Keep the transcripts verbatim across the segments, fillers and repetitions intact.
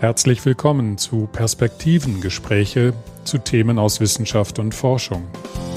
Herzlich willkommen zu Perspektiven, Gespräche zu Themen aus Wissenschaft und Forschung.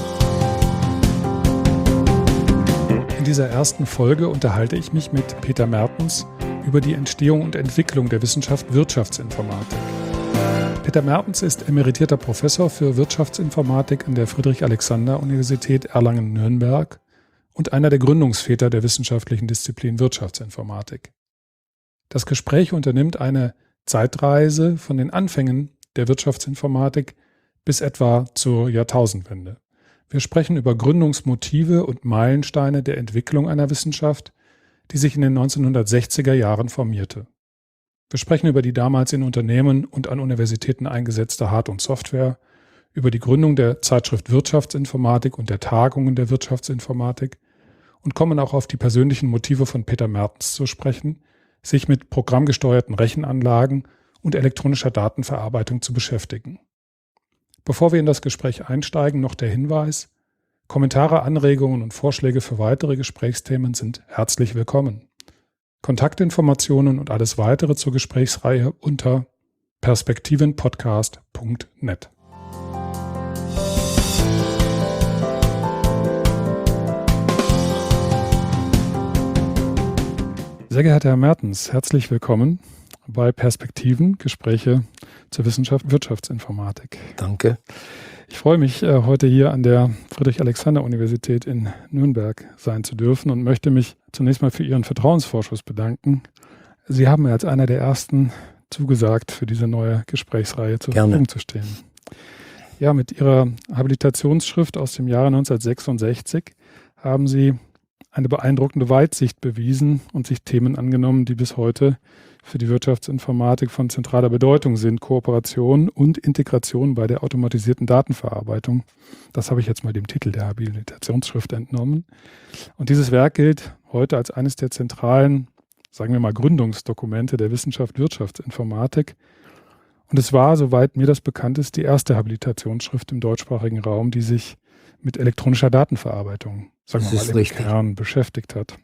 In dieser ersten Folge unterhalte ich mich mit Peter Mertens über die Entstehung und Entwicklung der Wissenschaft Wirtschaftsinformatik. Peter Mertens ist emeritierter Professor für Wirtschaftsinformatik an der Friedrich-Alexander-Universität Erlangen-Nürnberg und einer der Gründungsväter der wissenschaftlichen Disziplin Wirtschaftsinformatik. Das Gespräch unternimmt eine Zeitreise von den Anfängen der Wirtschaftsinformatik bis etwa zur Jahrtausendwende. Wir sprechen über Gründungsmotive und Meilensteine der Entwicklung einer Wissenschaft, die sich in den neunzehnhundertsechziger Jahren formierte. Wir sprechen über die damals in Unternehmen und an Universitäten eingesetzte Hard- und Software, über die Gründung der Zeitschrift Wirtschaftsinformatik und der Tagungen der Wirtschaftsinformatik und kommen auch auf die persönlichen Motive von Peter Mertens zu sprechen, sich mit programmgesteuerten Rechenanlagen und elektronischer Datenverarbeitung zu beschäftigen. Bevor wir in das Gespräch einsteigen, noch der Hinweis: Kommentare, Anregungen und Vorschläge für weitere Gesprächsthemen sind herzlich willkommen. Kontaktinformationen und alles weitere zur Gesprächsreihe unter perspektivenpodcast punkt net. Sehr geehrter Herr Mertens, herzlich willkommen bei Perspektiven, Gespräche zur Wissenschaft Wirtschaftsinformatik. Danke. Ich freue mich, heute hier an der Friedrich-Alexander-Universität in Nürnberg sein zu dürfen und möchte mich zunächst mal für Ihren Vertrauensvorschuss bedanken. Sie haben mir als einer der ersten zugesagt, für diese neue Gesprächsreihe zur Gerne. Verfügung zu stehen. Ja, mit Ihrer Habilitationsschrift aus dem Jahre neunzehnhundertsechsundsechzig haben Sie eine beeindruckende Weitsicht bewiesen und sich Themen angenommen, die bis heute für die Wirtschaftsinformatik von zentraler Bedeutung sind: Kooperation und Integration bei der automatisierten Datenverarbeitung. Das habe ich jetzt mal dem Titel der Habilitationsschrift entnommen. Und dieses Werk gilt heute als eines der zentralen, sagen wir mal, Gründungsdokumente der Wissenschaft Wirtschaftsinformatik. Und es war, soweit mir das bekannt ist, die erste Habilitationsschrift im deutschsprachigen Raum, die sich mit elektronischer Datenverarbeitung, sagen wir mal, im richtig. Kern beschäftigt hat.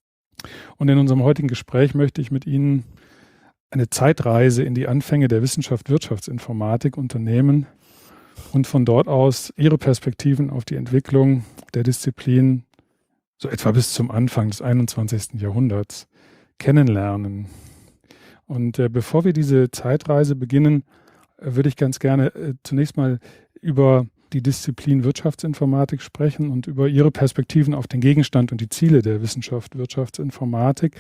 Und in unserem heutigen Gespräch möchte ich mit Ihnen eine Zeitreise in die Anfänge der Wissenschaft Wirtschaftsinformatik unternehmen und von dort aus Ihre Perspektiven auf die Entwicklung der Disziplin so etwa bis zum Anfang des einundzwanzigsten Jahrhunderts kennenlernen. Und äh, bevor wir diese Zeitreise beginnen, äh, würde ich ganz gerne äh, zunächst mal über die Disziplin Wirtschaftsinformatik sprechen und über Ihre Perspektiven auf den Gegenstand und die Ziele der Wissenschaft Wirtschaftsinformatik.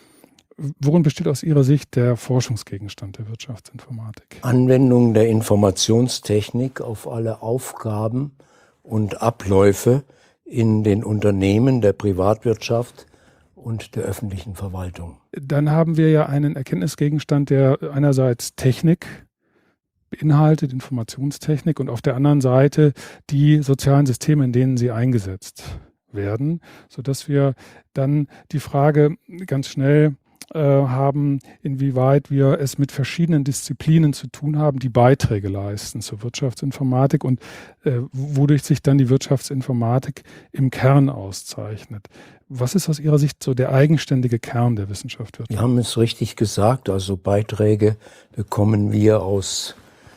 Worin besteht aus Ihrer Sicht der Forschungsgegenstand der Wirtschaftsinformatik? Anwendung der Informationstechnik auf alle Aufgaben und Abläufe in den Unternehmen, der Privatwirtschaft und der öffentlichen Verwaltung. Dann haben wir ja einen Erkenntnisgegenstand, der einerseits Technik beinhaltet, Informationstechnik, und auf der anderen Seite die sozialen Systeme, in denen sie eingesetzt werden, sodass wir dann die Frage ganz schnell äh, haben, inwieweit wir es mit verschiedenen Disziplinen zu tun haben, die Beiträge leisten zur Wirtschaftsinformatik und äh, wodurch sich dann die Wirtschaftsinformatik im Kern auszeichnet. Was ist aus Ihrer Sicht so der eigenständige Kern der Wissenschaft? Sie haben es richtig gesagt, also Beiträge bekommen wir aus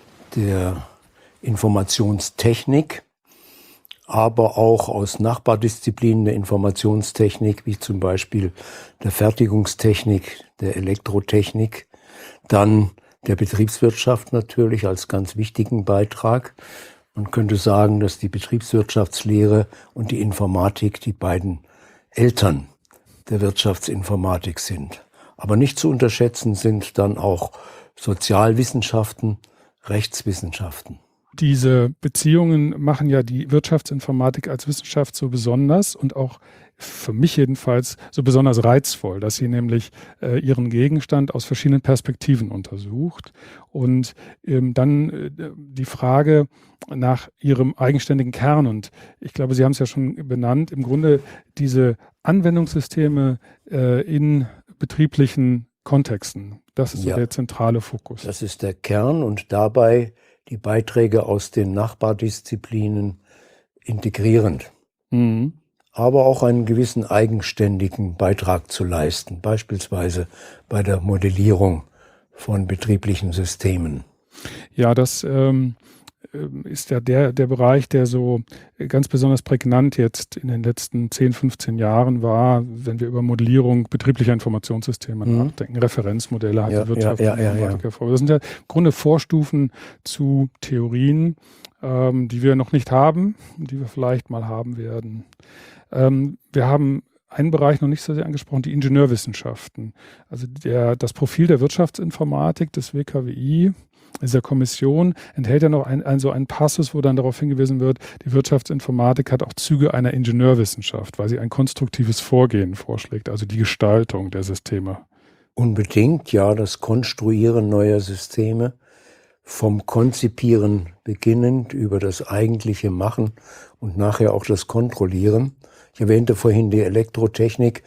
der Informationstechnik, aber auch aus Nachbardisziplinen der Informationstechnik, wie zum Beispiel der Fertigungstechnik, der Elektrotechnik, dann der Betriebswirtschaft natürlich als ganz wichtigen Beitrag. Man könnte sagen, dass die Betriebswirtschaftslehre und die Informatik die beiden Eltern der Wirtschaftsinformatik sind. Aber nicht zu unterschätzen sind dann auch Sozialwissenschaften, Rechtswissenschaften. Diese Beziehungen machen ja die Wirtschaftsinformatik als Wissenschaft so besonders und auch für mich jedenfalls so besonders reizvoll, dass sie nämlich äh, ihren Gegenstand aus verschiedenen Perspektiven untersucht und ähm, dann äh, die Frage nach ihrem eigenständigen Kern. Und ich glaube, Sie haben es ja schon benannt, im Grunde diese Anwendungssysteme äh, in betrieblichen Kontexten. Das ist so ja, der zentrale Fokus. Das ist der Kern und dabei die Beiträge aus den Nachbardisziplinen integrierend. Mhm. Aber auch einen gewissen eigenständigen Beitrag zu leisten, beispielsweise bei der Modellierung von betrieblichen Systemen. Ja, das ähm, ist ja der, der Bereich, der so ganz besonders prägnant jetzt in den letzten zehn, fünfzehn Jahren war, wenn wir über Modellierung betrieblicher Informationssysteme mhm. nachdenken. Referenzmodelle hat ja, die Wirtschaftsinformatik ja, ja, ja, ja. Das sind ja im Grunde Vorstufen zu Theorien, ähm, die wir noch nicht haben, die wir vielleicht mal haben werden. Ähm, wir haben einen Bereich noch nicht so sehr angesprochen, die Ingenieurwissenschaften. Also der, das Profil der Wirtschaftsinformatik des W K W I, dieser Kommission, enthält ja noch ein, ein, so einen Passus, wo dann darauf hingewiesen wird, die Wirtschaftsinformatik hat auch Züge einer Ingenieurwissenschaft, weil sie ein konstruktives Vorgehen vorschlägt, also die Gestaltung der Systeme. Unbedingt, ja, das Konstruieren neuer Systeme, vom Konzipieren beginnend über das eigentliche Machen und nachher auch das Kontrollieren. Ich erwähnte vorhin die Elektrotechnik.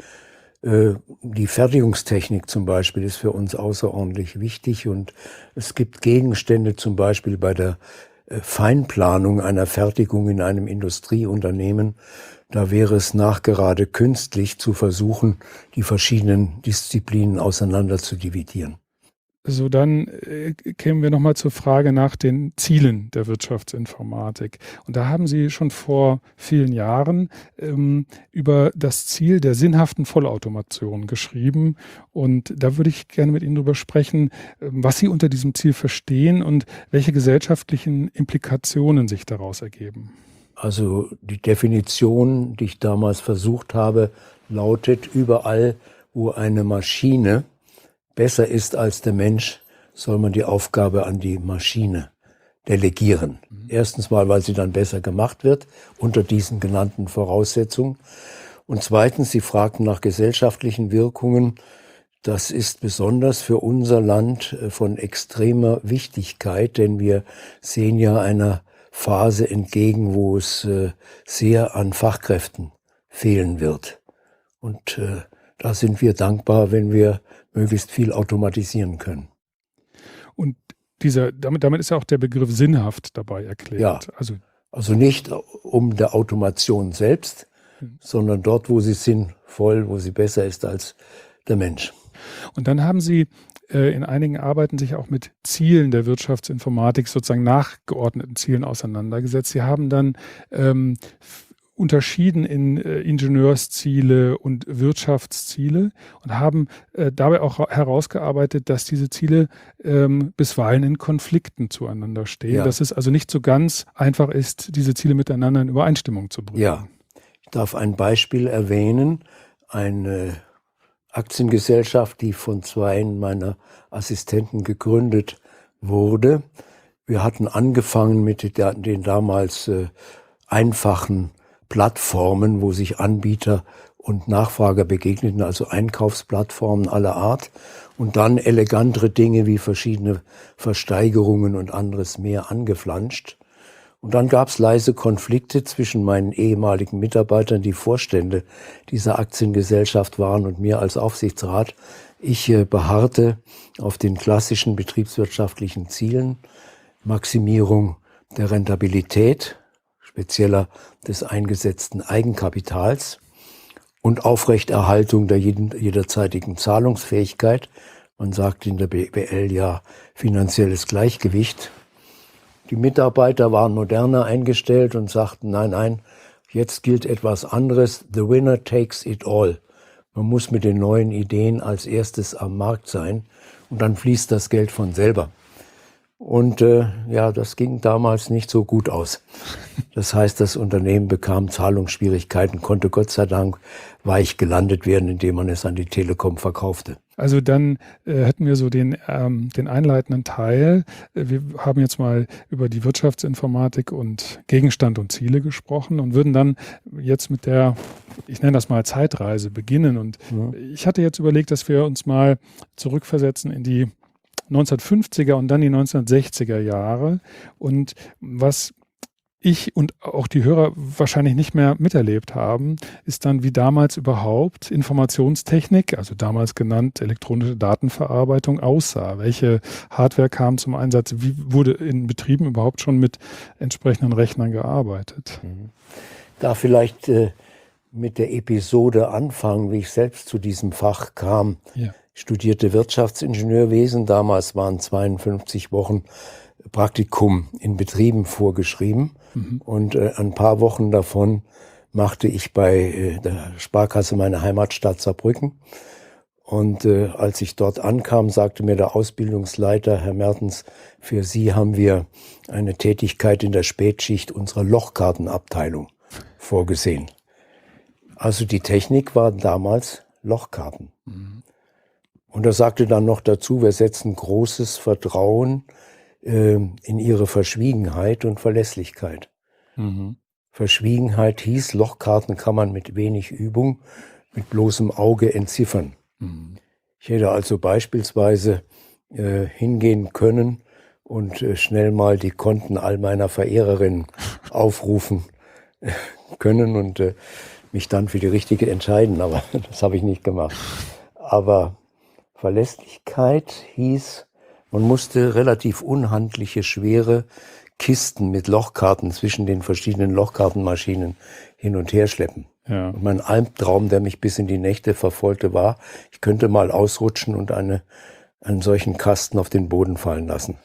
Die Fertigungstechnik zum Beispiel ist für uns außerordentlich wichtig und es gibt Gegenstände zum Beispiel bei der Feinplanung einer Fertigung in einem Industrieunternehmen. Da wäre es nachgerade künstlich zu versuchen, die verschiedenen Disziplinen auseinander zu dividieren. So, dann äh, kämen wir nochmal zur Frage nach den Zielen der Wirtschaftsinformatik. Und da haben Sie schon vor vielen Jahren ähm, über das Ziel der sinnhaften Vollautomation geschrieben. Und da würde ich gerne mit Ihnen darüber sprechen, was Sie unter diesem Ziel verstehen und welche gesellschaftlichen Implikationen sich daraus ergeben. Also die Definition, die ich damals versucht habe, lautet: Überall, wo eine Maschine besser ist als der Mensch, soll man die Aufgabe an die Maschine delegieren. Mhm. Erstens mal, weil sie dann besser gemacht wird, unter diesen genannten Voraussetzungen. Und zweitens, Sie fragten nach gesellschaftlichen Wirkungen. Das ist besonders für unser Land von extremer Wichtigkeit, denn wir sehen ja einer Phase entgegen, wo es sehr an Fachkräften fehlen wird. Und da sind wir dankbar, wenn wir möglichst viel automatisieren können. Und dieser, damit, damit ist ja auch der Begriff sinnhaft dabei erklärt. Ja, also, also nicht um der Automation selbst, hm. sondern dort, wo sie sinnvoll, wo sie besser ist als der Mensch. Und dann haben Sie äh, in einigen Arbeiten sich auch mit Zielen der Wirtschaftsinformatik, sozusagen nachgeordneten Zielen auseinandergesetzt. Sie haben dann ähm, unterschieden in äh, Ingenieursziele und Wirtschaftsziele und haben äh, dabei auch herausgearbeitet, dass diese Ziele ähm, bisweilen in Konflikten zueinander stehen, ja. Dass es also nicht so ganz einfach ist, diese Ziele miteinander in Übereinstimmung zu bringen. Ja, ich darf ein Beispiel erwähnen. Eine Aktiengesellschaft, die von zwei meiner Assistenten gegründet wurde. Wir hatten angefangen mit der, den damals äh, einfachen Plattformen, wo sich Anbieter und Nachfrager begegneten, also Einkaufsplattformen aller Art, und dann elegantere Dinge wie verschiedene Versteigerungen und anderes mehr angeflanscht. Und dann gab es leise Konflikte zwischen meinen ehemaligen Mitarbeitern, die Vorstände dieser Aktiengesellschaft waren, und mir als Aufsichtsrat. Ich äh, beharrte auf den klassischen betriebswirtschaftlichen Zielen: Maximierung der Rentabilität, spezieller des eingesetzten Eigenkapitals, und Aufrechterhaltung der jeden, jederzeitigen Zahlungsfähigkeit. Man sagt in der B W L ja finanzielles Gleichgewicht. Die Mitarbeiter waren moderner eingestellt und sagten, nein, nein, jetzt gilt etwas anderes. The winner takes it all. Man muss mit den neuen Ideen als erstes am Markt sein und dann fließt das Geld von selber. Und äh, ja, das ging damals nicht so gut aus. Das heißt, das Unternehmen bekam Zahlungsschwierigkeiten, konnte Gott sei Dank weich gelandet werden, indem man es an die Telekom verkaufte. Also dann äh, hätten wir so den, ähm, den einleitenden Teil. Wir haben jetzt mal über die Wirtschaftsinformatik und Gegenstand und Ziele gesprochen und würden dann jetzt mit der, ich nenne das mal Zeitreise, beginnen. Und ja. Ich hatte jetzt überlegt, dass wir uns mal zurückversetzen in die neunzehnhundertfünfziger und dann die neunzehnhundertsechziger Jahre. Und was ich und auch die Hörer wahrscheinlich nicht mehr miterlebt haben, ist dann, wie damals überhaupt Informationstechnik, also damals genannt elektronische Datenverarbeitung, aussah. Welche Hardware kam zum Einsatz? Wie wurde in Betrieben überhaupt schon mit entsprechenden Rechnern gearbeitet? Da vielleicht äh, mit der Episode anfangen, wie ich selbst zu diesem Fach kam. Ja. Ich studierte Wirtschaftsingenieurwesen. Damals waren zweiundfünfzig Wochen Praktikum in Betrieben vorgeschrieben. Mhm. Und äh, ein paar Wochen davon machte ich bei äh, der Sparkasse meiner Heimatstadt Saarbrücken. Und äh, als ich dort ankam, sagte mir der Ausbildungsleiter, Herr Mertens, für Sie haben wir eine Tätigkeit in der Spätschicht unserer Lochkartenabteilung vorgesehen. Also die Technik war damals Lochkarten. Mhm. Und er sagte dann noch dazu, wir setzen großes Vertrauen äh, in Ihre Verschwiegenheit und Verlässlichkeit. Mhm. Verschwiegenheit hieß, Lochkarten kann man mit wenig Übung, mit bloßem Auge entziffern. Mhm. Ich hätte also beispielsweise äh, hingehen können und äh, schnell mal die Konten all meiner Verehrerinnen aufrufen äh, können und äh, mich dann für die richtige entscheiden, aber das habe ich nicht gemacht. Aber Verlässlichkeit hieß, man musste relativ unhandliche, schwere Kisten mit Lochkarten zwischen den verschiedenen Lochkartenmaschinen hin und her schleppen. Ja. Und mein Albtraum, der mich bis in die Nächte verfolgte, war, ich könnte mal ausrutschen und eine, einen solchen Kasten auf den Boden fallen lassen.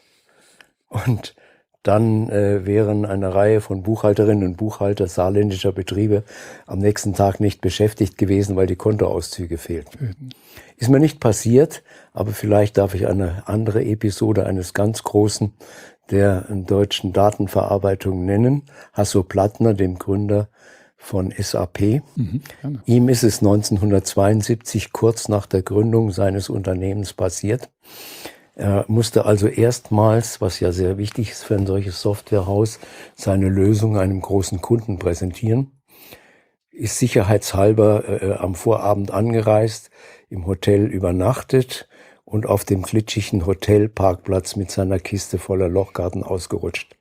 Und dann äh, wären eine Reihe von Buchhalterinnen und Buchhalter saarländischer Betriebe am nächsten Tag nicht beschäftigt gewesen, weil die Kontoauszüge fehlten. Mhm. Ist mir nicht passiert, aber vielleicht darf ich eine andere Episode eines ganz Großen der deutschen Datenverarbeitung nennen, Hasso Plattner, dem Gründer von S A P. Mhm, Ihm ist es neunzehnhundertzweiundsiebzig, kurz nach der Gründung seines Unternehmens, passiert. Er musste also erstmals, was ja sehr wichtig ist für ein solches Softwarehaus, seine Lösung einem großen Kunden präsentieren. Ist sicherheitshalber äh, am Vorabend angereist, im Hotel übernachtet und auf dem glitschigen Hotelparkplatz mit seiner Kiste voller Lochkarten ausgerutscht.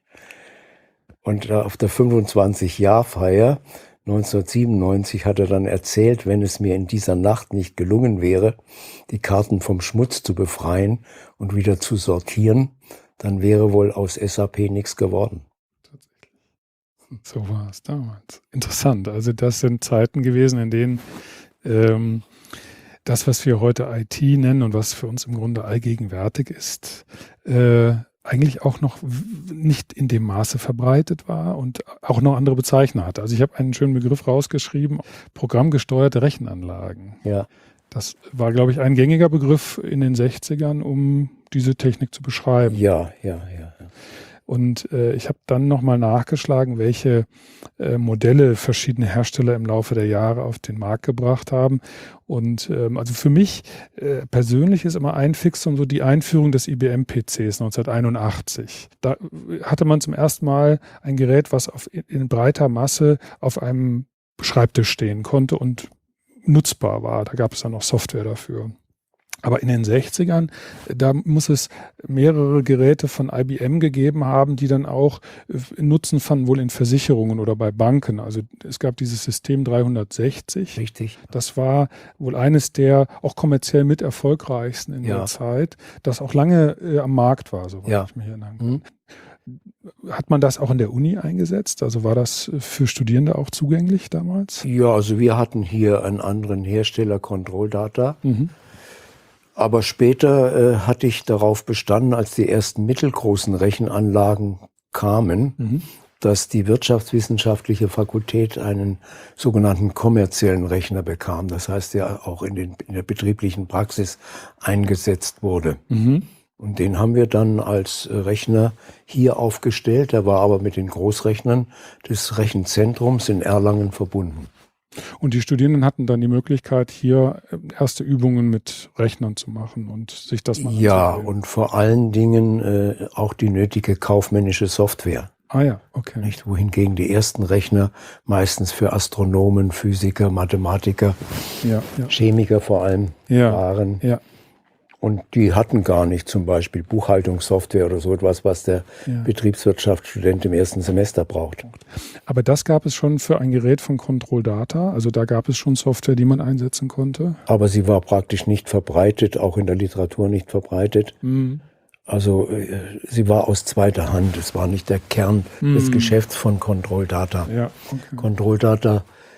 Und äh, auf der fünfundzwanzig-Jahr-Feier neunzehnhundertsiebenundneunzig hat er dann erzählt, wenn es mir in dieser Nacht nicht gelungen wäre, die Karten vom Schmutz zu befreien und wieder zu sortieren, dann wäre wohl aus S A P nichts geworden. So war es damals. Interessant. Also das sind Zeiten gewesen, in denen ähm, das, was wir heute I T nennen und was für uns im Grunde allgegenwärtig ist, äh, eigentlich auch noch nicht in dem Maße verbreitet war und auch noch andere Bezeichner hatte. Also ich habe einen schönen Begriff rausgeschrieben, programmgesteuerte Rechenanlagen. Ja. Das war, glaube ich, ein gängiger Begriff in den sechzigern, um diese Technik zu beschreiben. Ja, ja, ja. ja. Und äh, ich habe dann nochmal nachgeschlagen, welche äh, Modelle verschiedene Hersteller im Laufe der Jahre auf den Markt gebracht haben. Und ähm, also für mich äh, persönlich ist immer ein Fixum so die Einführung des I B M-P Cs neunzehnhunderteinundachtzig. Da hatte man zum ersten Mal ein Gerät, was auf, in breiter Masse auf einem Schreibtisch stehen konnte und nutzbar war. Da gab es dann noch Software dafür. Aber in den sechzigern, da muss es mehrere Geräte von I B M gegeben haben, die dann auch Nutzen fanden, wohl in Versicherungen oder bei Banken. Also es gab dieses System dreihundertsechzig. Richtig. Das war wohl eines der auch kommerziell mit erfolgreichsten in ja. der Zeit, das auch lange äh, am Markt war, soweit ja. ich mich erinnern kann. Mhm. Hat man das auch in der Uni eingesetzt? Also war das für Studierende auch zugänglich damals? Ja, also wir hatten hier einen anderen Hersteller, Control Data. Mhm. Aber später äh, hatte ich darauf bestanden, als die ersten mittelgroßen Rechenanlagen kamen, mhm. dass die wirtschaftswissenschaftliche Fakultät einen sogenannten kommerziellen Rechner bekam. Das heißt, der auch in, den, in der betrieblichen Praxis eingesetzt wurde. Mhm. Und den haben wir dann als Rechner hier aufgestellt. Der war aber mit den Großrechnern des Rechenzentrums in Erlangen verbunden. Und die Studierenden hatten dann die Möglichkeit, hier erste Übungen mit Rechnern zu machen und sich das mal Ja, und vor allen Dingen äh, auch die nötige kaufmännische Software. Ah ja, okay. Nicht? Wohingegen die ersten Rechner meistens für Astronomen, Physiker, Mathematiker, ja, ja. Chemiker vor allem ja, waren. Ja. Und die hatten gar nicht zum Beispiel Buchhaltungssoftware oder so etwas, was der ja. Betriebswirtschaftsstudent im ersten Semester braucht. Aber das gab es schon für ein Gerät von Control Data? Also da gab es schon Software, die man einsetzen konnte? Aber sie war praktisch nicht verbreitet, auch in der Literatur nicht verbreitet. Mhm. Also äh, sie war aus zweiter Hand. Es war nicht der Kern mhm. des Geschäfts von Control Data. Ja, okay. Control Data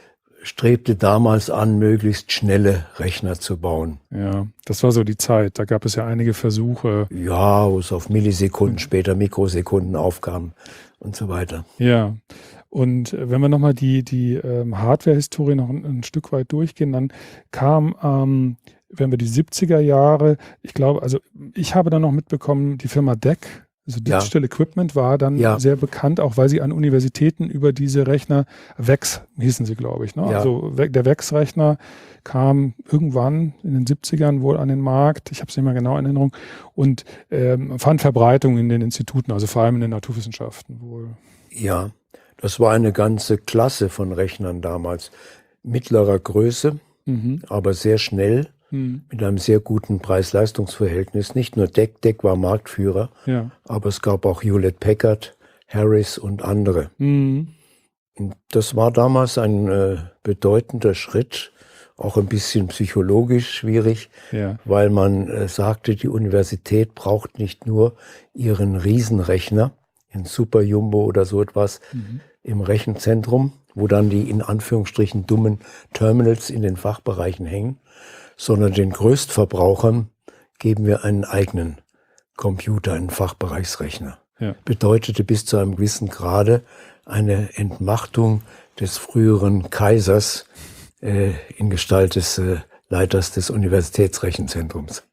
strebte damals an, möglichst schnelle Rechner zu bauen. Ja, das war so die Zeit. Da gab es ja einige Versuche. Ja, wo es auf Millisekunden, später Mikrosekunden aufkam und so weiter. Ja, und wenn wir nochmal die, die ähm, Hardware-Historie noch ein, ein Stück weit durchgehen, dann kam, ähm, wenn wir die siebziger Jahre, ich glaube, also ich habe dann noch mitbekommen, die Firma D E C, also Digital ja. Equipment, war dann ja. sehr bekannt, auch weil sie an Universitäten über diese Rechner, W E X hießen sie, glaube ich. Ne? Ja. Also der W E X-Rechner kam irgendwann in den siebzigern wohl an den Markt, ich habe es nicht mehr genau in Erinnerung, und ähm, fand Verbreitung in den Instituten, also vor allem in den Naturwissenschaften wohl. Ja, das war eine ganze Klasse von Rechnern damals, mittlerer Größe, mhm. aber sehr schnell. Mit einem sehr guten Preis-Leistungs-Verhältnis. Nicht nur D E C, D E C war Marktführer, ja. aber es gab auch Hewlett-Packard, Harris und andere. Mhm. Und das war damals ein äh, bedeutender Schritt, auch ein bisschen psychologisch schwierig, ja. weil man äh, sagte, die Universität braucht nicht nur ihren Riesenrechner, in Super Jumbo oder so etwas, mhm. im Rechenzentrum, wo dann die in Anführungsstrichen dummen Terminals in den Fachbereichen hängen, sondern den Größtverbrauchern geben wir einen eigenen Computer, einen Fachbereichsrechner. Ja. Bedeutete bis zu einem gewissen Grade eine Entmachtung des früheren Kaisers äh, in Gestalt des äh, Leiters des Universitätsrechenzentrums.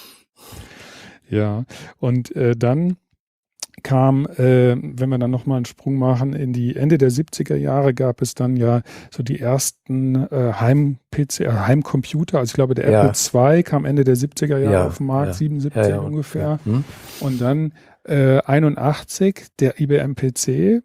Ja, und äh, dann kam, äh, wenn wir dann nochmal einen Sprung machen, in die Ende der siebziger Jahre gab es dann ja so die ersten äh, Heim-P C, äh, Heimcomputer. Also ich glaube, der ja. Apple zwei kam Ende der siebziger Jahre ja, auf den Markt, ja. siebenundsiebzig ja, ja, ungefähr. Ja. Hm. Und dann äh, einundachtzig der I B M P C.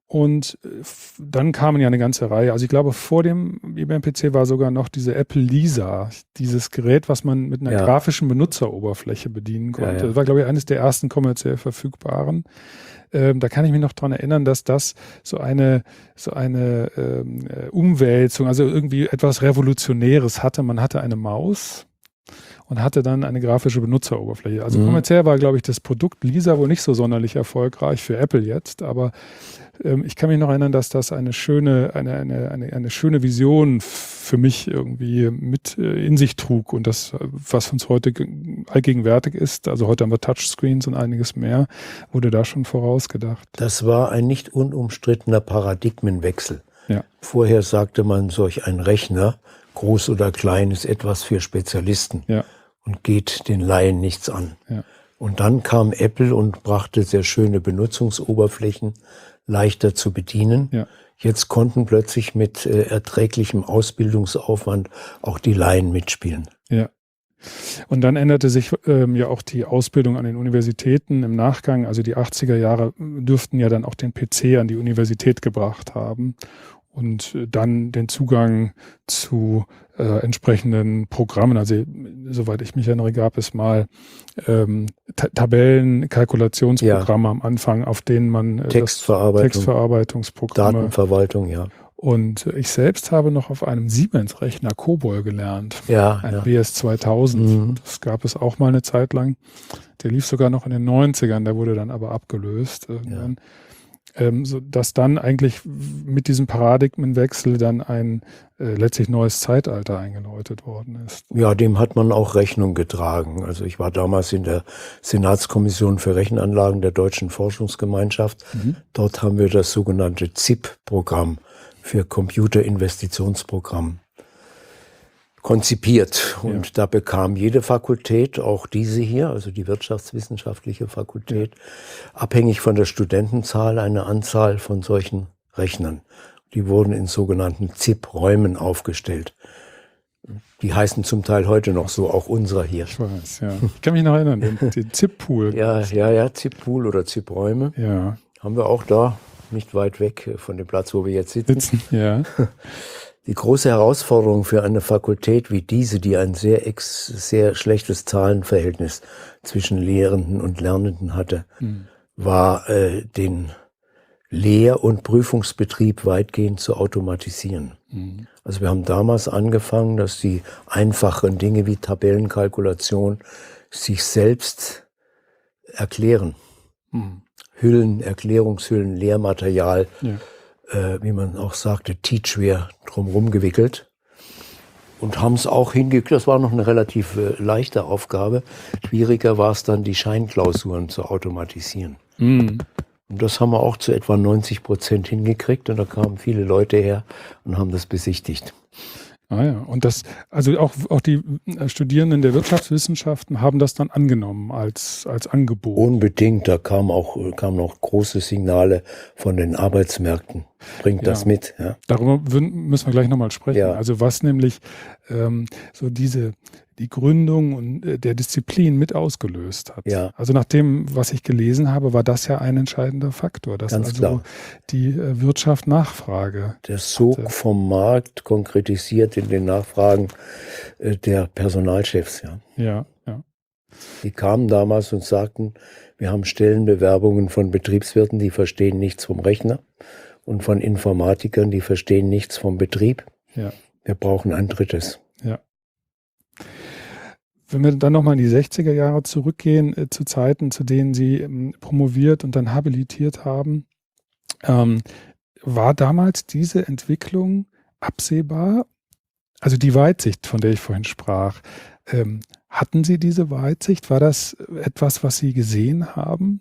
Und dann kamen ja eine ganze Reihe. Also ich glaube, vor dem I B M P C war sogar noch diese Apple Lisa, dieses Gerät, was man mit einer ja. grafischen Benutzeroberfläche bedienen konnte. Ja, ja. Das war, glaube ich, eines der ersten kommerziell verfügbaren. Ähm, da kann ich mich noch dran erinnern, dass das so eine, so eine ähm, Umwälzung, also irgendwie etwas Revolutionäres hatte. Man hatte eine Maus und hatte dann eine grafische Benutzeroberfläche. Also mhm. kommerziell war, glaube ich, das Produkt Lisa wohl nicht so sonderlich erfolgreich für Apple jetzt, aber ähm, ich kann mich noch erinnern, dass das eine schöne, eine, eine, eine, eine schöne Vision für mich irgendwie mit äh, in sich trug und das, was uns heute allgegenwärtig ist, also heute haben wir Touchscreens und einiges mehr, wurde da schon vorausgedacht. Das war ein nicht unumstrittener Paradigmenwechsel. Ja. Vorher sagte man, solch ein Rechner, groß oder klein, ist etwas für Spezialisten. Ja. Und geht den Laien nichts an. Ja. Und dann kam Apple und brachte sehr schöne Benutzungsoberflächen, leichter zu bedienen. Ja. Jetzt konnten plötzlich mit äh, erträglichem Ausbildungsaufwand auch die Laien mitspielen. Ja. Und dann änderte sich ähm, ja auch die Ausbildung an den Universitäten im Nachgang. Also die achtziger Jahre dürften ja dann auch den P C an die Universität gebracht haben. Und dann den Zugang zu äh, entsprechenden Programmen. Also soweit ich mich erinnere, gab es mal ähm, Ta- Tabellen, Kalkulationsprogramme ja. am Anfang, auf denen man äh, Textverarbeitung, Textverarbeitungsprogramme. Datenverwaltung, ja. Und ich selbst habe noch auf einem Siemens-Rechner COBOL gelernt. Ja, ein ja. B S zweitausend. Mhm. Das gab es auch mal eine Zeit lang. Der lief sogar noch in den neunzigern, der wurde dann aber abgelöst irgendwann. Ja. Ähm, so dass dann eigentlich mit diesem Paradigmenwechsel dann ein äh, letztlich neues Zeitalter eingeläutet worden ist. Ja, dem hat man auch Rechnung getragen. Also ich war damals in der Senatskommission für Rechenanlagen der Deutschen Forschungsgemeinschaft. Mhm. Dort haben wir das sogenannte Z I P-Programm für Computerinvestitionsprogramm konzipiert. Und ja. da bekam jede Fakultät, auch diese hier, also die wirtschaftswissenschaftliche Fakultät, ja. abhängig von der Studentenzahl eine Anzahl von solchen Rechnern. Die wurden in sogenannten Z I P-Räumen aufgestellt. Die heißen zum Teil heute noch so, auch unserer hier. Ich weiß, ja. Ich kann mich noch erinnern, den, den Z I P-Pool. Ja, ja, ja, Z I P-Pool oder Z I P-Räume. Ja. Haben wir auch da, nicht weit weg von dem Platz, wo wir jetzt sitzen. sitzen ja. Die große Herausforderung für eine Fakultät wie diese, die ein sehr, ex, sehr schlechtes Zahlenverhältnis zwischen Lehrenden und Lernenden hatte, mhm. war, äh, den Lehr- und Prüfungsbetrieb weitgehend zu automatisieren. Mhm. Also wir haben damals angefangen, dass die einfachen Dinge wie Tabellenkalkulation sich selbst erklären. Mhm. Hüllen, Erklärungshüllen, Lehrmaterial, ja. äh, wie man auch sagte, teachware drumherum gewickelt und haben es auch hingekriegt. Das war noch eine relativ äh, leichte Aufgabe. Schwieriger war es dann, die Scheinklausuren zu automatisieren. Mhm. Und das haben wir auch zu etwa neunzig Prozent hingekriegt. Und da kamen viele Leute her und haben das besichtigt. Ah ja, und das, also auch, auch die Studierenden der Wirtschaftswissenschaften haben das dann angenommen als, als Angebot. Unbedingt, da kamen auch, kamen auch große Signale von den Arbeitsmärkten. Bringt Ja. das mit. Ja. Darüber müssen wir gleich nochmal sprechen. Ja. Also was nämlich ähm, so diese, die Gründung und äh, der Disziplin mit ausgelöst hat. Ja. Also nach dem, was ich gelesen habe, war das ja ein entscheidender Faktor, dass Ganz also klar. die äh, Wirtschaft Nachfrage. Der Sog hatte. vom Markt konkretisiert in den Nachfragen äh, der Personalchefs. Ja. Ja, ja. Die kamen damals und sagten, wir haben Stellenbewerbungen von Betriebswirten, die verstehen nichts vom Rechner, und von Informatikern, die verstehen nichts vom Betrieb. Ja. Wir brauchen ein drittes. Ja. Wenn wir dann nochmal in die sechziger Jahre zurückgehen, äh, zu Zeiten, zu denen Sie ähm, promoviert und dann habilitiert haben, ähm, war damals diese Entwicklung absehbar? Also die Weitsicht, von der ich vorhin sprach, ähm, hatten Sie diese Weitsicht? War das etwas, was Sie gesehen haben?